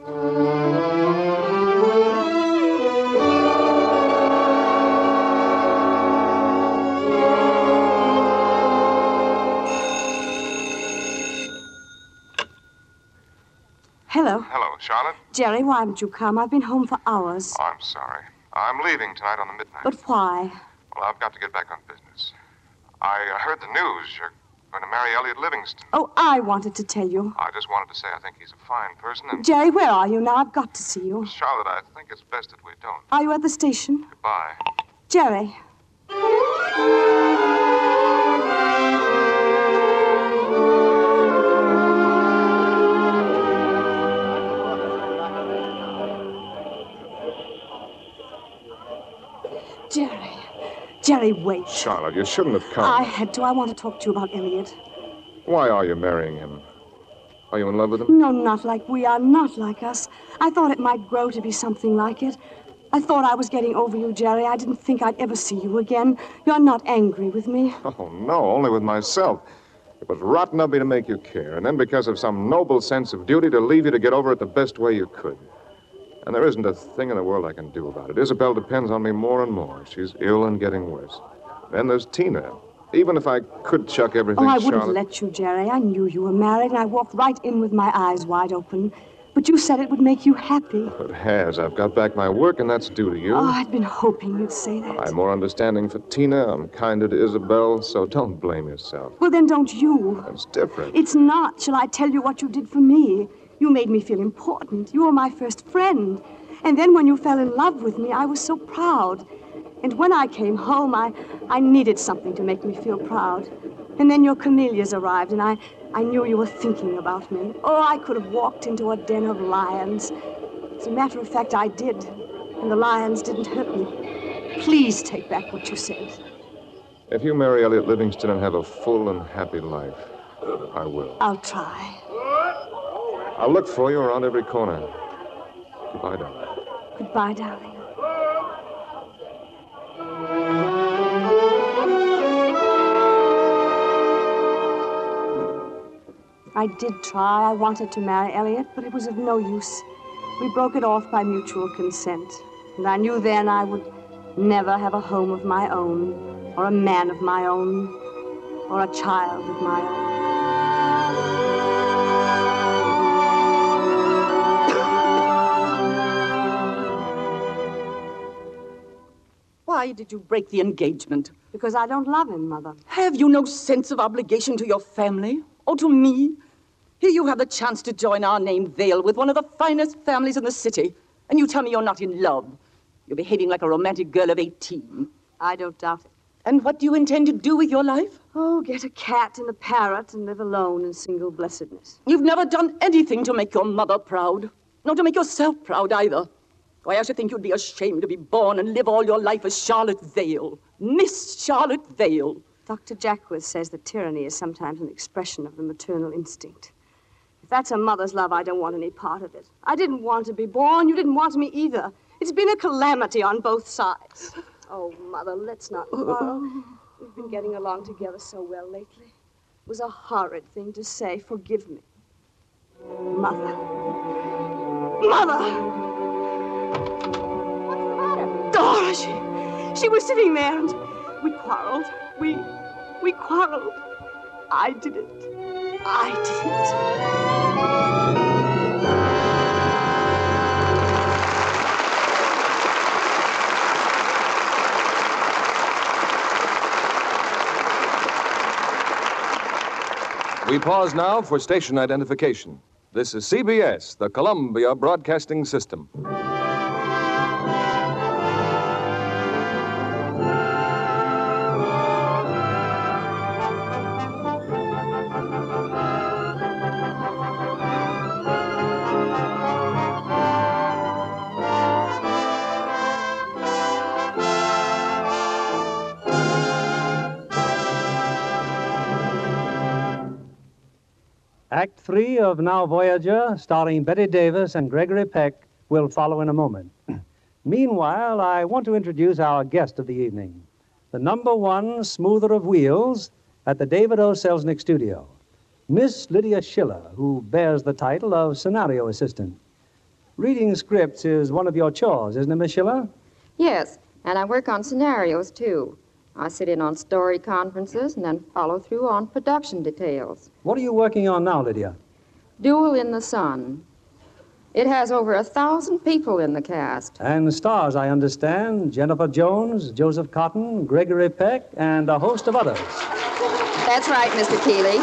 Speaker 3: Hello.
Speaker 6: Hello, Charlotte.
Speaker 3: Jerry, why haven't you come? I've been home for hours.
Speaker 6: Oh, I'm sorry. I'm leaving tonight on the midnight.
Speaker 3: But why?
Speaker 6: Well, I've got to get back on business. I uh, heard the news. You're going to marry Elliot Livingston.
Speaker 3: Oh, I wanted to tell you.
Speaker 6: I just wanted to say I think he's a fine person and...
Speaker 3: Jerry, where are you now? I've got to see you.
Speaker 6: Charlotte, I think it's best that we don't.
Speaker 3: Are you at the station?
Speaker 6: Goodbye.
Speaker 3: Jerry. Jerry. Jerry, wait.
Speaker 6: Charlotte, you shouldn't have come.
Speaker 3: I had to. I want to talk to you about Elliot.
Speaker 6: Why are you marrying him? Are you in love with him?
Speaker 3: No, not like we are, not like us. I thought it might grow to be something like it. I thought I was getting over you, Jerry. I didn't think I'd ever see you again. You're not angry with me.
Speaker 6: Oh, no, only with myself. It was rotten of me to make you care, and then because of some noble sense of duty to leave you to get over it the best way you could. And there isn't a thing in the world I can do about it. Isabel depends on me more and more. She's ill and getting worse. Then there's Tina. Even if I could chuck everything,
Speaker 3: Oh, I wouldn't
Speaker 6: Charlotte...
Speaker 3: let you, Jerry. I knew you were married, and I walked right in with my eyes wide open. But you said it would make you happy.
Speaker 6: It has. I've got back my work, and that's due to you.
Speaker 3: Oh, I'd been hoping you'd say that.
Speaker 6: I'm more understanding for Tina. I'm kinder to Isabel, so don't blame yourself.
Speaker 3: Well, then don't you.
Speaker 6: That's different.
Speaker 3: It's not. Shall I tell you what you did for me? You made me feel important. You were my first friend. And then when you fell in love with me, I was so proud. And when I came home, I, I needed something to make me feel proud. And then your camellias arrived, and I, I knew you were thinking about me. Oh, I could have walked into a den of lions. As a matter of fact, I did. And the lions didn't hurt me. Please take back what you said.
Speaker 6: If you marry Elliot Livingston and have a full and happy life, I will.
Speaker 3: I'll try.
Speaker 6: I'll look for you around every corner. Goodbye, darling.
Speaker 3: Goodbye, darling. I did try. I wanted to marry Elliot, but it was of no use. We broke it off by mutual consent. And I knew then I would never have a home of my own, or a man of my own, or a child of my own.
Speaker 4: Why did you break the engagement?
Speaker 3: Because I don't love him, Mother.
Speaker 4: Have you no sense of obligation to your family? Or to me? Here you have the chance to join our name, Vale, with one of the finest families in the city. And you tell me you're not in love. You're behaving like a romantic girl of eighteen.
Speaker 3: I don't doubt it.
Speaker 4: And what do you intend to do with your life?
Speaker 3: Oh, get a cat and a parrot and live alone in single blessedness.
Speaker 4: You've never done anything to make your mother proud. Nor to make yourself proud, either. Why, I should think you'd be ashamed to be born and live all your life as Charlotte Vale. Miss Charlotte Vale.
Speaker 3: Doctor Jackwith says that tyranny is sometimes an expression of the maternal instinct. If that's a mother's love, I don't want any part of it. I didn't want to be born. You didn't want me either. It's been a calamity on both sides. Oh, Mother, let's not quarrel. We've been getting along together so well lately. It was a horrid thing to say. Forgive me. Mother. Mother! Dora, she, she was sitting there and we quarreled. We, we quarreled. I did it. I did it.
Speaker 1: We pause now for station identification. This is C B S, the Columbia Broadcasting System.
Speaker 2: Act three of Now Voyager, starring Betty Davis and Gregory Peck, will follow in a moment. Meanwhile, I want to introduce our guest of the evening, the number one smoother of wheels at the David O. Selznick Studio, Miss Lydia Schiller, who bears the title of scenario assistant. Reading scripts is one of your chores, isn't it, Miss Schiller?
Speaker 11: Yes, and I work on scenarios, too. I sit in on story conferences and then follow through on production details.
Speaker 2: What are you working on now, Lydia?
Speaker 11: Duel in the Sun. It has over a thousand people in the cast.
Speaker 2: And stars, I understand, Jennifer Jones, Joseph Cotton, Gregory Peck, and a host of others.
Speaker 11: That's right, Mister Keeley.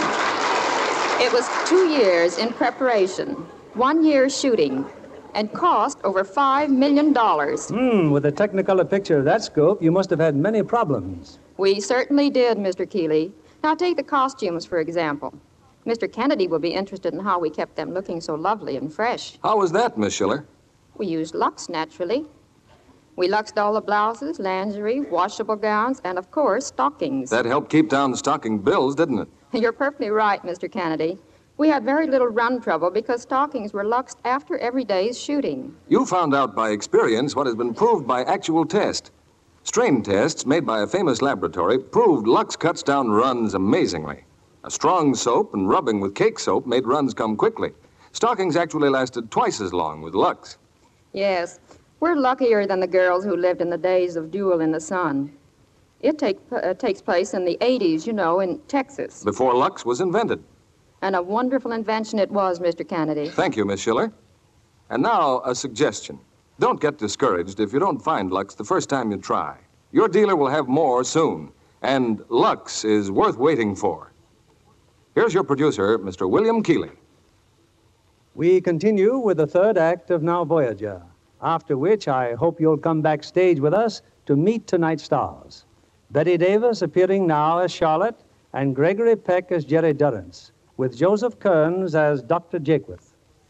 Speaker 11: It was two years in preparation, one year shooting, and cost over five million dollars.
Speaker 2: Hmm, with a Technicolor picture of that scope, you must have had many problems.
Speaker 11: We certainly did, Mister Keeley. Now take the costumes, for example. Mister Kennedy will be interested in how we kept them looking so lovely and fresh.
Speaker 1: How was that, Miss Schiller?
Speaker 11: We used Lux, naturally. We luxed all the blouses, lingerie, washable gowns, and, of course, stockings.
Speaker 1: That helped keep down the stocking bills, didn't it?
Speaker 11: You're perfectly right, Mister Kennedy. We had very little run trouble because stockings were luxed after every day's shooting.
Speaker 1: You found out by experience what has been proved by actual test. Strain tests made by a famous laboratory proved Lux cuts down runs amazingly. A strong soap and rubbing with cake soap made runs come quickly. Stockings actually lasted twice as long with Lux.
Speaker 11: Yes, we're luckier than the girls who lived in the days of Duel in the Sun. It take, uh, takes place in the eighties, you know, in Texas.
Speaker 1: Before Lux was invented.
Speaker 11: And a wonderful invention it was, Mister Kennedy.
Speaker 1: Thank you, Miss Schiller. And now, a suggestion. Don't get discouraged if you don't find Lux the first time you try. Your dealer will have more soon, and Lux is worth waiting for. Here's your producer, Mister William Keeley.
Speaker 2: We continue with the third act of Now Voyager. After which, I hope you'll come backstage with us to meet tonight's stars. Betty Davis appearing now as Charlotte, and Gregory Peck as Jerry Durrance, with Joseph Kearns as Doctor Jaquith.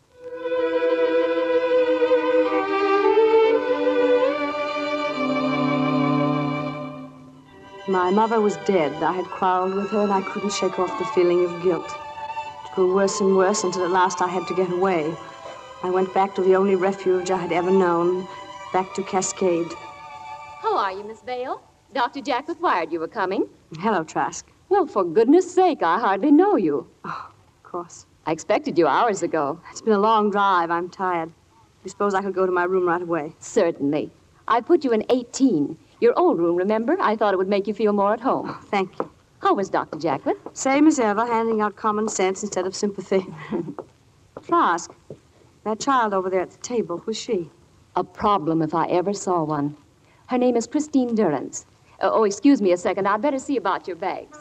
Speaker 3: My mother was dead. I had quarreled with her, and I couldn't shake off the feeling of guilt. It grew worse and worse until at last I had to get away. I went back to the only refuge I had ever known, back to Cascade.
Speaker 9: How are you, Miss Vale? Doctor Jaquith wired you were coming.
Speaker 3: Hello, Trask.
Speaker 9: Well, for goodness sake, I hardly know you.
Speaker 3: Oh, of course.
Speaker 9: I expected you hours ago.
Speaker 3: It's been a long drive. I'm tired. You suppose I could go to my room right away?
Speaker 9: Certainly. I put you in eighteen. Your old room, remember? I thought it would make you feel more at home.
Speaker 3: Oh, thank you.
Speaker 9: How was Doctor Jaquith?
Speaker 3: Same as ever, handing out common sense instead of sympathy. Trask, that child over there at the table, who's she?
Speaker 9: A problem if I ever saw one. Her name is Christine Durrance. Uh, oh, excuse me a second. I'd better see about your bags.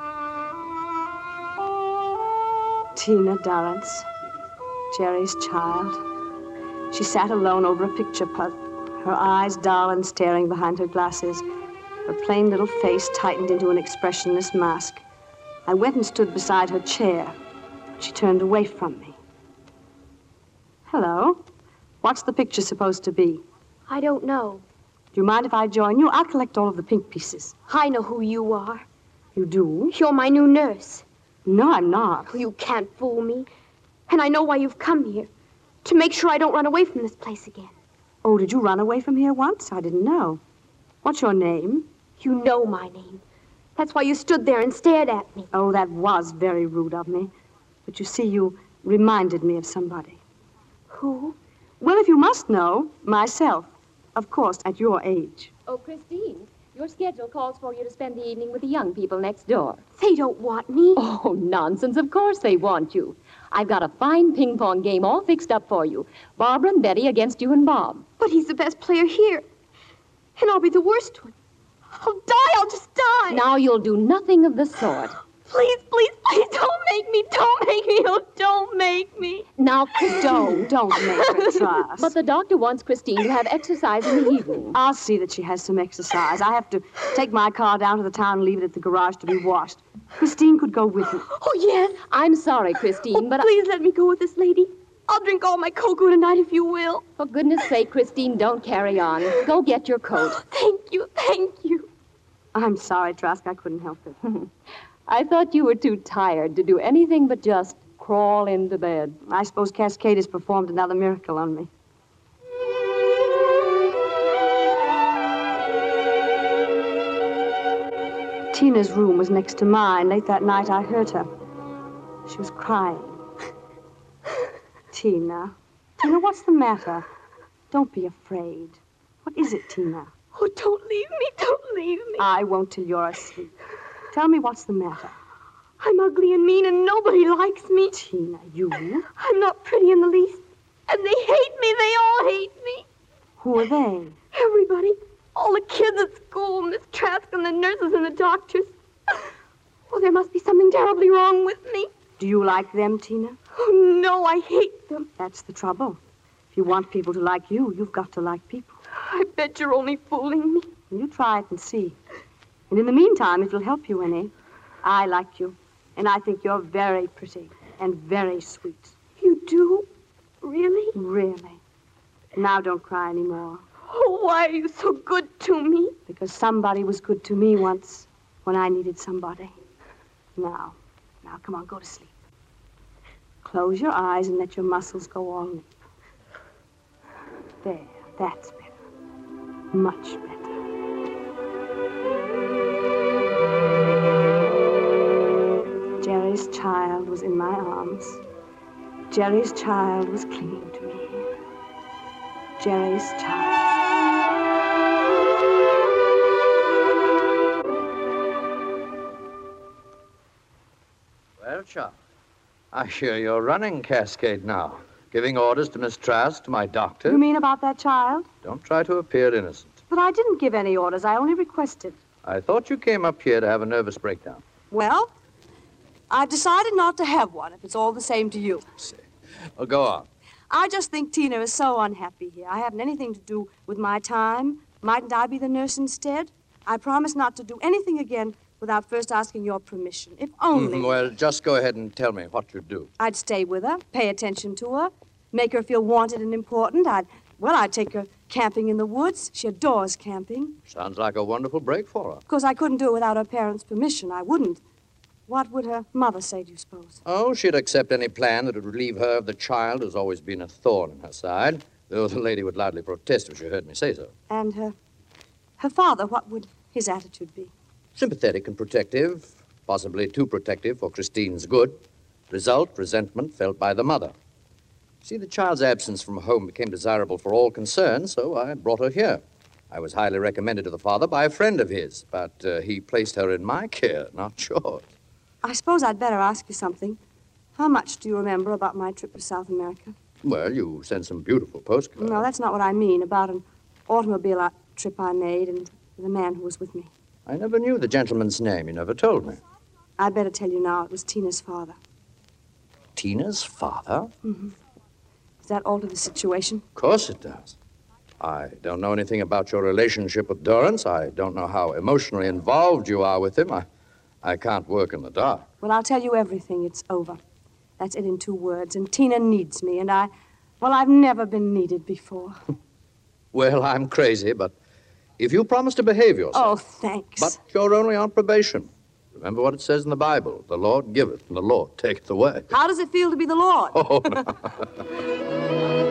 Speaker 3: Tina Durrance, Jerry's child. She sat alone over a picture puzzle. Her eyes dull and staring behind her glasses, her plain little face tightened into an expressionless mask. I went and stood beside her chair. She turned away from me. Hello. What's the picture supposed to be?
Speaker 12: I don't know.
Speaker 3: Do you mind if I join you? I'll collect all of the pink pieces.
Speaker 12: I know who you are.
Speaker 3: You do?
Speaker 12: You're my new nurse.
Speaker 3: No, I'm not.
Speaker 12: You can't fool me. And I know why you've come here. To make sure I don't run away from this place again.
Speaker 3: Oh, did you run away from here once? I didn't know. What's your name?
Speaker 12: You know my name. That's why you stood there and stared at me.
Speaker 3: Oh, that was very rude of me. But you see, you reminded me of somebody.
Speaker 12: Who?
Speaker 3: Well, if you must know, myself. Of course, at your age.
Speaker 9: Oh, Christine, your schedule calls for you to spend the evening with the young people next door.
Speaker 12: They don't want me.
Speaker 9: Oh, nonsense. Of course they want you. I've got a fine ping-pong game all fixed up for you. Barbara and Betty against you and Bob.
Speaker 12: But he's the best player here. And I'll be the worst one. I'll die. I'll just die.
Speaker 9: Now you'll do nothing of the sort.
Speaker 12: Please, please, please, don't make me. Don't make me. Oh, don't make me.
Speaker 9: Now,
Speaker 3: don't, don't make her trust.
Speaker 9: But the doctor wants Christine to have exercise in the evening.
Speaker 3: I'll see that she has some exercise. I have to take my car down to the town and leave it at the garage to be washed. Christine could go with me.
Speaker 12: Oh, yes.
Speaker 9: I'm sorry, Christine,
Speaker 12: oh,
Speaker 9: but...
Speaker 12: Please I... let me go with this lady. I'll drink all my cocoa tonight if you will.
Speaker 9: For goodness sake, Christine, don't carry on. Go get your coat.
Speaker 12: Oh, thank you, thank you.
Speaker 3: I'm sorry, Trask. I couldn't help it.
Speaker 9: I thought you were too tired to do anything but just crawl into bed.
Speaker 3: I suppose Cascade has performed another miracle on me. Tina's room was next to mine. Late that night, I heard her. She was crying. Tina. Tina, what's the matter? Don't be afraid. What is it, Tina?
Speaker 12: Oh, don't leave me. Don't leave me.
Speaker 3: I won't till you're asleep. Tell me what's the matter.
Speaker 12: I'm ugly and mean and nobody likes me.
Speaker 3: Tina, you?
Speaker 12: I'm not pretty in the least. And they hate me. They all hate me.
Speaker 3: Who are they?
Speaker 12: Everybody. All the kids at school, Miss Trask and the nurses and the doctors. Oh, there must be something terribly wrong with me.
Speaker 3: Do you like them, Tina?
Speaker 12: Oh, no, I hate them.
Speaker 3: That's the trouble. If you want people to like you, you've got to like people.
Speaker 12: I bet you're only fooling me.
Speaker 3: You try it and see. And in the meantime, if it'll help you any, I like you. And I think you're very pretty and very sweet.
Speaker 12: You do? Really?
Speaker 3: Really. Now don't cry anymore.
Speaker 12: Oh, why are you so good to me?
Speaker 3: Because somebody was good to me once when I needed somebody. Now, now, come on, go to sleep. Close your eyes and let your muscles go all limp. There, that's better. Much better. Jerry's child was in my arms. Jerry's child was clinging to me. Jerry's child.
Speaker 5: Well, Charlotte, I hear you're running Cascade now, giving orders to Miss Trask, to my doctor.
Speaker 3: You mean about that child?
Speaker 5: Don't try to appear innocent.
Speaker 3: But I didn't give any orders. I only requested.
Speaker 5: I thought you came up here to have a nervous breakdown.
Speaker 3: Well, I've decided not to have one, if it's all the same to you.
Speaker 5: See. Well, go on.
Speaker 3: I just think Tina is so unhappy here. I haven't anything to do with my time. Mightn't I be the nurse instead? I promise not to do anything again without first asking your permission. If only...
Speaker 5: Mm, well, just go ahead and tell me what you do.
Speaker 3: I'd stay with her, pay attention to her, make her feel wanted and important. I'd, well, I'd take her camping in the woods. She adores camping.
Speaker 5: Sounds like a wonderful break for her.
Speaker 3: Of course, I couldn't do it without her parents' permission. I wouldn't. What would her mother say, do you suppose?
Speaker 5: Oh, she'd accept any plan that would relieve her of the child who's always been a thorn in her side, though the lady would loudly protest if she heard me say so.
Speaker 3: And her, her father, what would his attitude be?
Speaker 5: Sympathetic and protective, possibly too protective for Christine's good. Result, resentment felt by the mother. See, the child's absence from home became desirable for all concerned, so I brought her here. I was highly recommended to the father by a friend of his, but uh, he placed her in my care, not yours.
Speaker 3: I suppose I'd better ask you something. How much do you remember about my trip to South America?
Speaker 5: Well, you sent some beautiful postcards.
Speaker 3: No, that's not what I mean. About an automobile trip I made and the man who was with me.
Speaker 5: I never knew the gentleman's name. You never told me.
Speaker 3: I'd better tell you now. It was Tina's father.
Speaker 5: Tina's father?
Speaker 3: Mm-hmm. Does that alter the situation?
Speaker 5: Of course it does. I don't know anything about your relationship with Dorrance. I don't know how emotionally involved you are with him. I... I can't work in the dark.
Speaker 3: Well, I'll tell you everything. It's over. That's it in two words. And Tina needs me, and I... Well, I've never been needed before.
Speaker 5: Well, I'm crazy, but if you promise to behave yourself...
Speaker 3: Oh, thanks.
Speaker 5: But you're only on probation. Remember what it says in the Bible. The Lord giveth, and the Lord taketh away.
Speaker 3: How does it feel to be the Lord?
Speaker 5: Oh, no.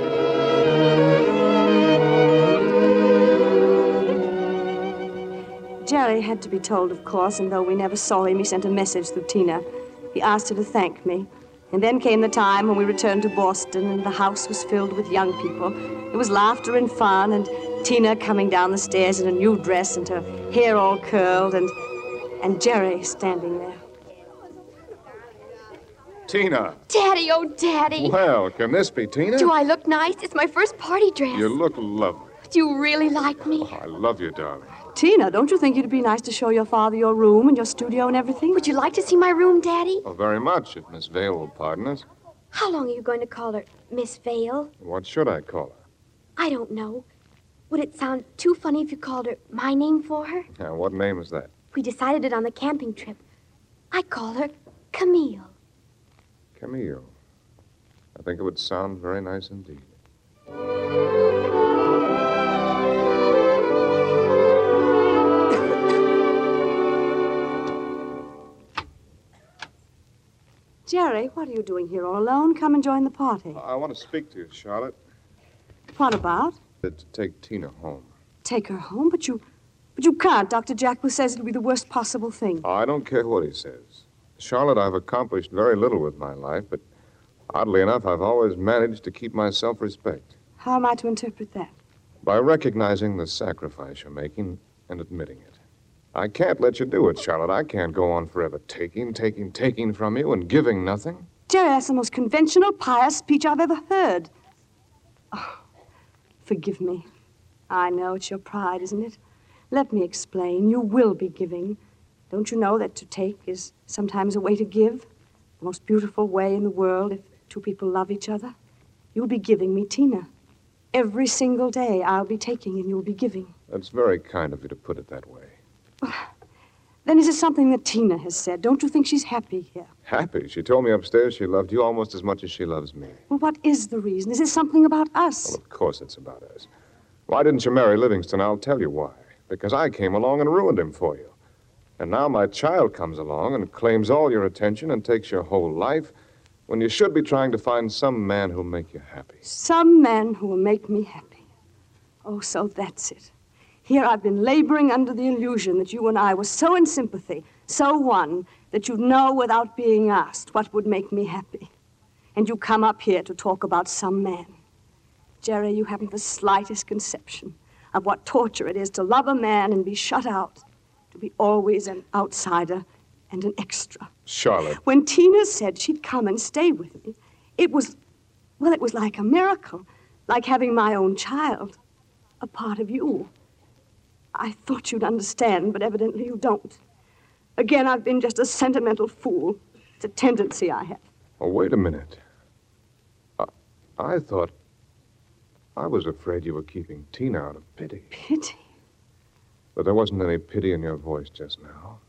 Speaker 3: Jerry had to be told, of course, and though we never saw him, he sent a message through Tina. He asked her to thank me. And then came the time when we returned to Boston, and the house was filled with young people. It was laughter and fun, and Tina coming down the stairs in a new dress and her hair all curled, and, and Jerry standing there.
Speaker 6: Tina.
Speaker 12: Daddy, oh, Daddy.
Speaker 6: Well, can this be Tina?
Speaker 12: Do I look nice? It's my first party dress.
Speaker 6: You look lovely.
Speaker 12: Do you really like me?
Speaker 6: Oh, I love you, darling.
Speaker 3: Tina, don't you think it'd be nice to show your father your room and your studio and everything?
Speaker 12: Would you like to see my room, Daddy?
Speaker 6: Oh, very much, if Miss Vale will pardon us.
Speaker 12: How long are you going to call her Miss Vale?
Speaker 6: What should I call her?
Speaker 12: I don't know. Would it sound too funny if you called her my name for her?
Speaker 6: Now, what name is that?
Speaker 12: We decided it on the camping trip. I call her Camille.
Speaker 6: Camille. I think it would sound very nice indeed.
Speaker 3: Jerry, what are you doing here all alone? Come and join the party.
Speaker 6: I want to speak to you, Charlotte.
Speaker 3: What about?
Speaker 6: To take Tina home.
Speaker 3: Take her home? But you... But you can't. Doctor Jackwith says it'll be the worst possible thing.
Speaker 6: I don't care what he says. Charlotte, I've accomplished very little with my life, but oddly enough, I've always managed to keep my self-respect.
Speaker 3: How am I to interpret that?
Speaker 6: By recognizing the sacrifice you're making and admitting it. I can't let you do it, Charlotte. I can't go on forever taking, taking, taking from you and giving nothing.
Speaker 3: Jerry, that's the most conventional, pious speech I've ever heard. Oh, forgive me. I know it's your pride, isn't it? Let me explain. You will be giving. Don't you know that to take is sometimes a way to give? The most beautiful way in the world if two people love each other. You'll be giving me Tina. Every single day I'll be taking and you'll be giving.
Speaker 6: That's very kind of you to put it that way.
Speaker 3: Then is it something that Tina has said? Don't you think she's happy here?
Speaker 6: Happy? She told me upstairs she loved you almost as much as she loves me.
Speaker 3: Well, what is the reason? Is it something about us?
Speaker 6: Well, of course it's about us. Why didn't you marry Livingston? I'll tell you why. Because I came along and ruined him for you. And now my child comes along and claims all your attention and takes your whole life when you should be trying to find some man who'll make you happy.
Speaker 3: Some man who will make me happy. Oh, so that's it. Here I've been laboring under the illusion that you and I were so in sympathy, so one, that you'd know without being asked what would make me happy. And you come up here to talk about some man. Jerry, you haven't the slightest conception of what torture it is to love a man and be shut out, to be always an outsider and an extra.
Speaker 6: Charlotte.
Speaker 3: When Tina said she'd come and stay with me, it was, well, it was like a miracle, like having my own child, a part of you. I thought you'd understand, but evidently you don't. Again, I've been just a sentimental fool. It's a tendency I have.
Speaker 6: Oh, wait a minute. Uh, I thought... I was afraid you were keeping Tina out of pity.
Speaker 3: Pity?
Speaker 6: But there wasn't any pity in your voice just now.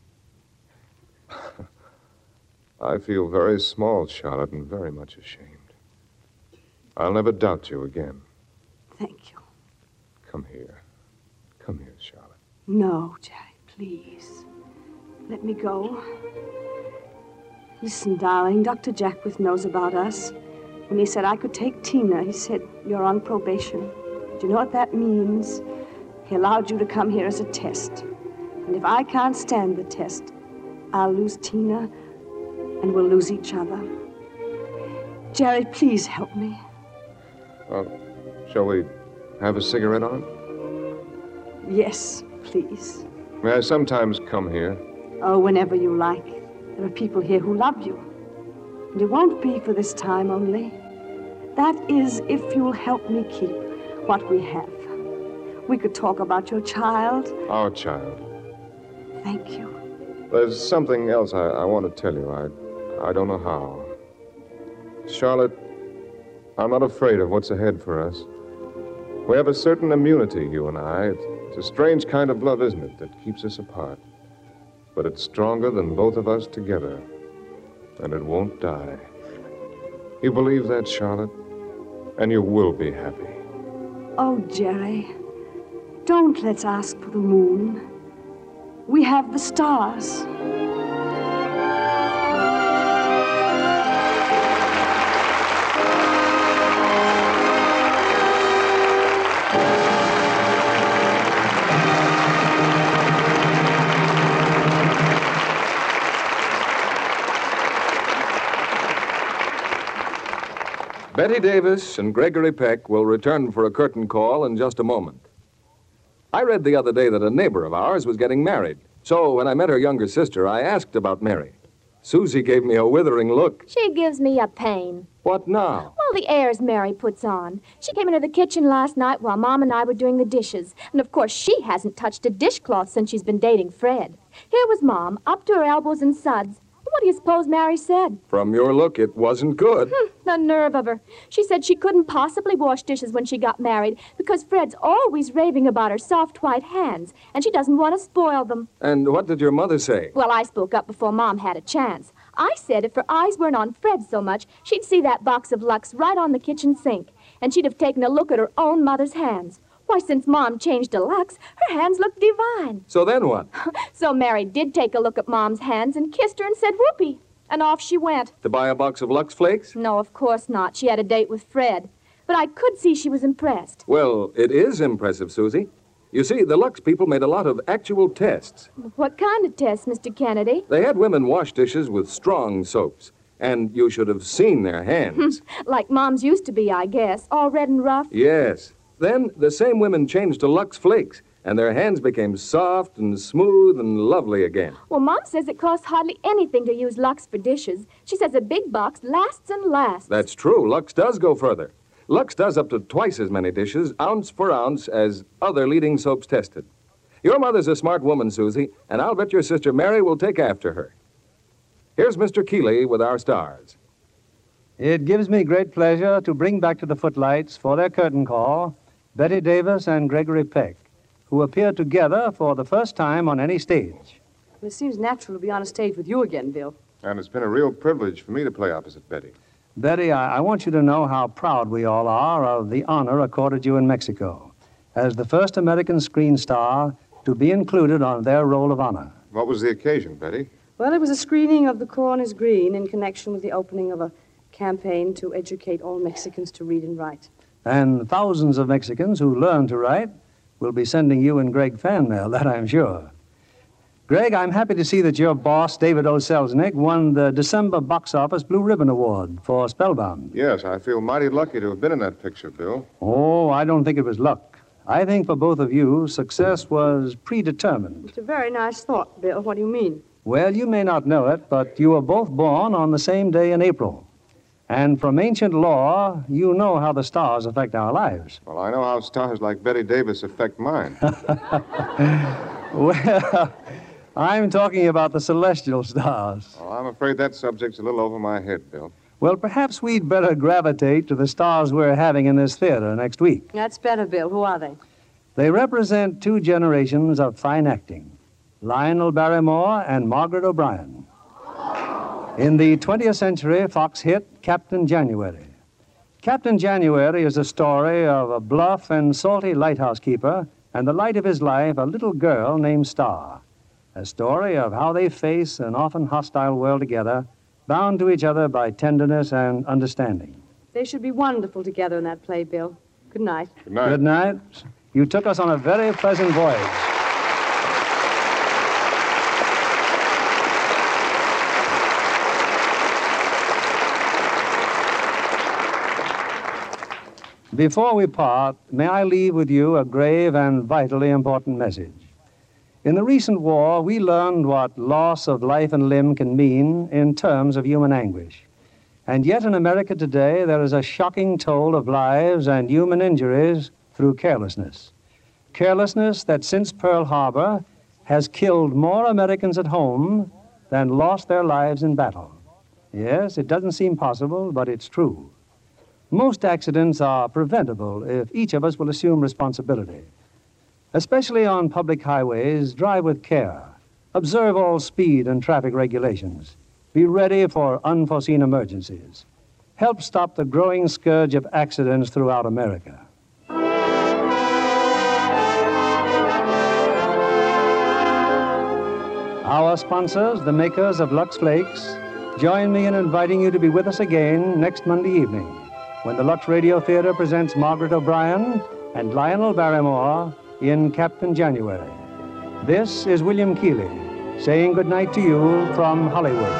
Speaker 6: I feel very small, Charlotte, and very much ashamed. I'll never doubt you again.
Speaker 3: Thank you.
Speaker 6: Come here. Come here, Charlotte.
Speaker 3: No, Jerry, please. Let me go. Listen, darling, Doctor Jackwith knows about us. When he said I could take Tina, he said, you're on probation. Do you know what that means? He allowed you to come here as a test. And if I can't stand the test, I'll lose Tina, and we'll lose each other. Jerry, please help me.
Speaker 6: Well, shall we have a cigarette on?
Speaker 3: Yes, please.
Speaker 6: May I sometimes come here?
Speaker 3: Oh, whenever you like. There are people here who love you. And it won't be for this time only. That is, if you'll help me keep what we have. We could talk about your child.
Speaker 6: Our child.
Speaker 3: Thank you.
Speaker 6: There's something else I, I want to tell you. I, I don't know how. Charlotte, I'm not afraid of what's ahead for us. We have a certain immunity, you and I. It's, it's a strange kind of love, isn't it, that keeps us apart. But it's stronger than both of us together. And it won't die. You believe that, Charlotte? And you will be happy.
Speaker 3: Oh, Jerry, don't let's ask for the moon. We have the stars.
Speaker 1: Betty Davis and Gregory Peck will return for a curtain call in just a moment. I read the other day that a neighbor of ours was getting married. So when I met her younger sister, I asked about Mary. Susie gave me a withering look.
Speaker 13: She gives me a pain.
Speaker 1: What now?
Speaker 13: Well, the airs Mary puts on. She came into the kitchen last night while Mom and I were doing the dishes. And, of course, she hasn't touched a dishcloth since she's been dating Fred. Here was Mom, up to her elbows in suds. What do you suppose Mary said?
Speaker 1: From your look, it wasn't good.
Speaker 13: Hmm, the nerve of her. She said she couldn't possibly wash dishes when she got married because Fred's always raving about her soft white hands, and she doesn't want to spoil them.
Speaker 1: And what did your mother say?
Speaker 13: Well, I spoke up before Mom had a chance. I said if her eyes weren't on Fred so much, she'd see that box of Lux right on the kitchen sink, and she'd have taken a look at her own mother's hands. Why, since Mom changed to Lux, her hands look divine.
Speaker 1: So then what?
Speaker 13: So Mary did take a look at Mom's hands and kissed her and said whoopee. And off she went.
Speaker 1: To buy a box of Lux Flakes?
Speaker 13: No, of course not. She had a date with Fred. But I could see she was impressed.
Speaker 1: Well, it is impressive, Susie. You see, the Lux people made a lot of actual tests.
Speaker 13: What kind of tests, Mister Kennedy?
Speaker 1: They had women wash dishes with strong soaps. And you should have seen their hands.
Speaker 13: Like Mom's used to be, I guess. All red and rough.
Speaker 1: Yes. Then the same women changed to Lux Flakes, and their hands became soft and smooth and lovely again.
Speaker 13: Well, Mom says it costs hardly anything to use Lux for dishes. She says a big box lasts and lasts.
Speaker 1: That's true. Lux does go further. Lux does up to twice as many dishes, ounce for ounce, as other leading soaps tested. Your mother's a smart woman, Susie, and I'll bet your sister Mary will take after her. Here's Mister Keeley with our stars.
Speaker 2: It gives me great pleasure to bring back to the footlights for their curtain call Betty Davis and Gregory Peck, who appear together for the first time on any stage.
Speaker 3: It seems natural to be on a stage with you again, Bill.
Speaker 6: And it's been a real privilege for me to play opposite Betty.
Speaker 2: Betty, I, I want you to know how proud we all are of the honor accorded you in Mexico as the first American screen star to be included on their roll of honor.
Speaker 6: What was the occasion, Betty?
Speaker 3: Well, it was a screening of The Corn is Green in connection with the opening of a campaign to educate all Mexicans to read and write.
Speaker 2: And thousands of Mexicans who learn to write will be sending you and Greg fan mail, that I'm sure. Greg, I'm happy to see that your boss, David O. Selznick, won the December Box Office Blue Ribbon Award for Spellbound.
Speaker 6: Yes, I feel mighty lucky to have been in that picture, Bill.
Speaker 2: Oh, I don't think it was luck. I think for both of you, success was predetermined.
Speaker 3: It's a very nice thought, Bill. What do you mean?
Speaker 2: Well, you may not know it, but you were both born on the same day in April. And from ancient law, you know how the stars affect our lives.
Speaker 6: Well, I know how stars like Betty Davis affect mine.
Speaker 2: Well, I'm talking about the celestial stars.
Speaker 6: Well, I'm afraid that subject's a little over my head, Bill.
Speaker 2: Well, perhaps we'd better gravitate to the stars we're having in this theater next week.
Speaker 3: That's better, Bill. Who are they?
Speaker 2: They represent two generations of fine acting, Lionel Barrymore and Margaret O'Brien. In the twentieth century, Fox hit Captain January. Captain January is a story of a bluff and salty lighthouse keeper and the light of his life, a little girl named Star. A story of how they face an often hostile world together, bound to each other by tenderness and understanding.
Speaker 3: They should be wonderful together in that play, Bill. Good night.
Speaker 6: Good night.
Speaker 2: Good night. You took us on a very pleasant voyage. Before we part, may I leave with you a grave and vitally important message. In the recent war, we learned what loss of life and limb can mean in terms of human anguish. And yet in America today, there is a shocking toll of lives and human injuries through carelessness. Carelessness that since Pearl Harbor has killed more Americans at home than lost their lives in battle. Yes, it doesn't seem possible, but it's true. Most accidents are preventable if each of us will assume responsibility. Especially on public highways, drive with care. Observe all speed and traffic regulations. Be ready for unforeseen emergencies. Help stop the growing scourge of accidents throughout America. Our sponsors, the makers of Lux Flakes, join me in inviting you to be with us again next Monday evening when the Lux Radio Theater presents Margaret O'Brien and Lionel Barrymore in Captain January. This is William Keighley saying good night to you from Hollywood.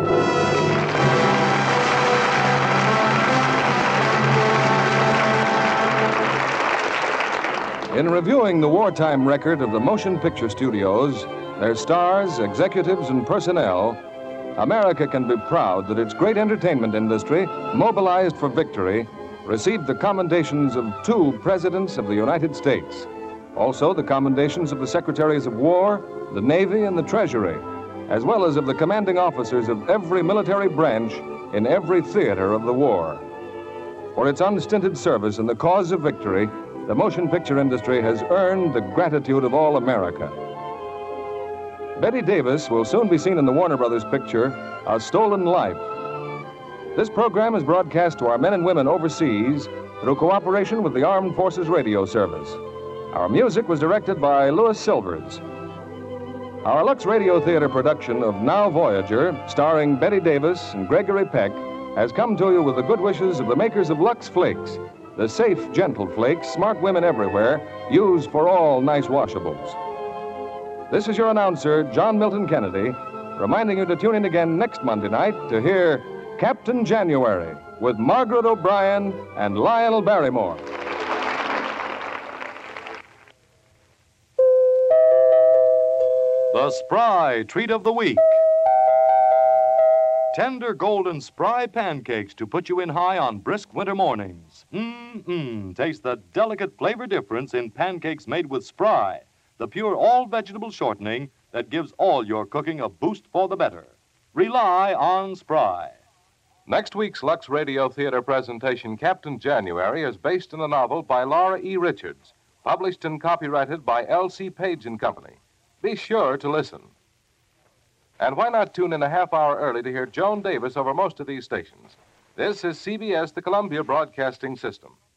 Speaker 1: In reviewing the wartime record of the motion picture studios, their stars, executives, and personnel, America can be proud that its great entertainment industry, mobilized for victory, received the commendations of two presidents of the United States. Also, the commendations of the Secretaries of War, the Navy, and the Treasury, as well as of the commanding officers of every military branch in every theater of the war. For its unstinted service in the cause of victory, the motion picture industry has earned the gratitude of all America. Betty Davis will soon be seen in the Warner Brothers picture, A Stolen Life. This program is broadcast to our men and women overseas through cooperation with the Armed Forces Radio Service. Our music was directed by Louis Silvers. Our Lux Radio Theater production of Now Voyager, starring Betty Davis and Gregory Peck, has come to you with the good wishes of the makers of Lux Flakes, the safe, gentle flakes smart women everywhere use for all nice washables. This is your announcer, John Milton Kennedy, reminding you to tune in again next Monday night to hear Captain January with Margaret O'Brien and Lionel Barrymore.
Speaker 14: The Spry Treat of the Week. Tender golden Spry pancakes to put you in high on brisk winter mornings. Mmm-mmm, taste the delicate flavor difference in pancakes made with Spry, the pure all-vegetable shortening that gives all your cooking a boost for the better. Rely on Spry.
Speaker 15: Next week's Lux Radio Theater presentation, Captain January, is based on a novel by Laura E. Richards, published and copyrighted by L C Page and Company. Be sure to listen. And why not tune in a half hour early to hear Joan Davis over most of these stations? This is C B S, the Columbia Broadcasting System.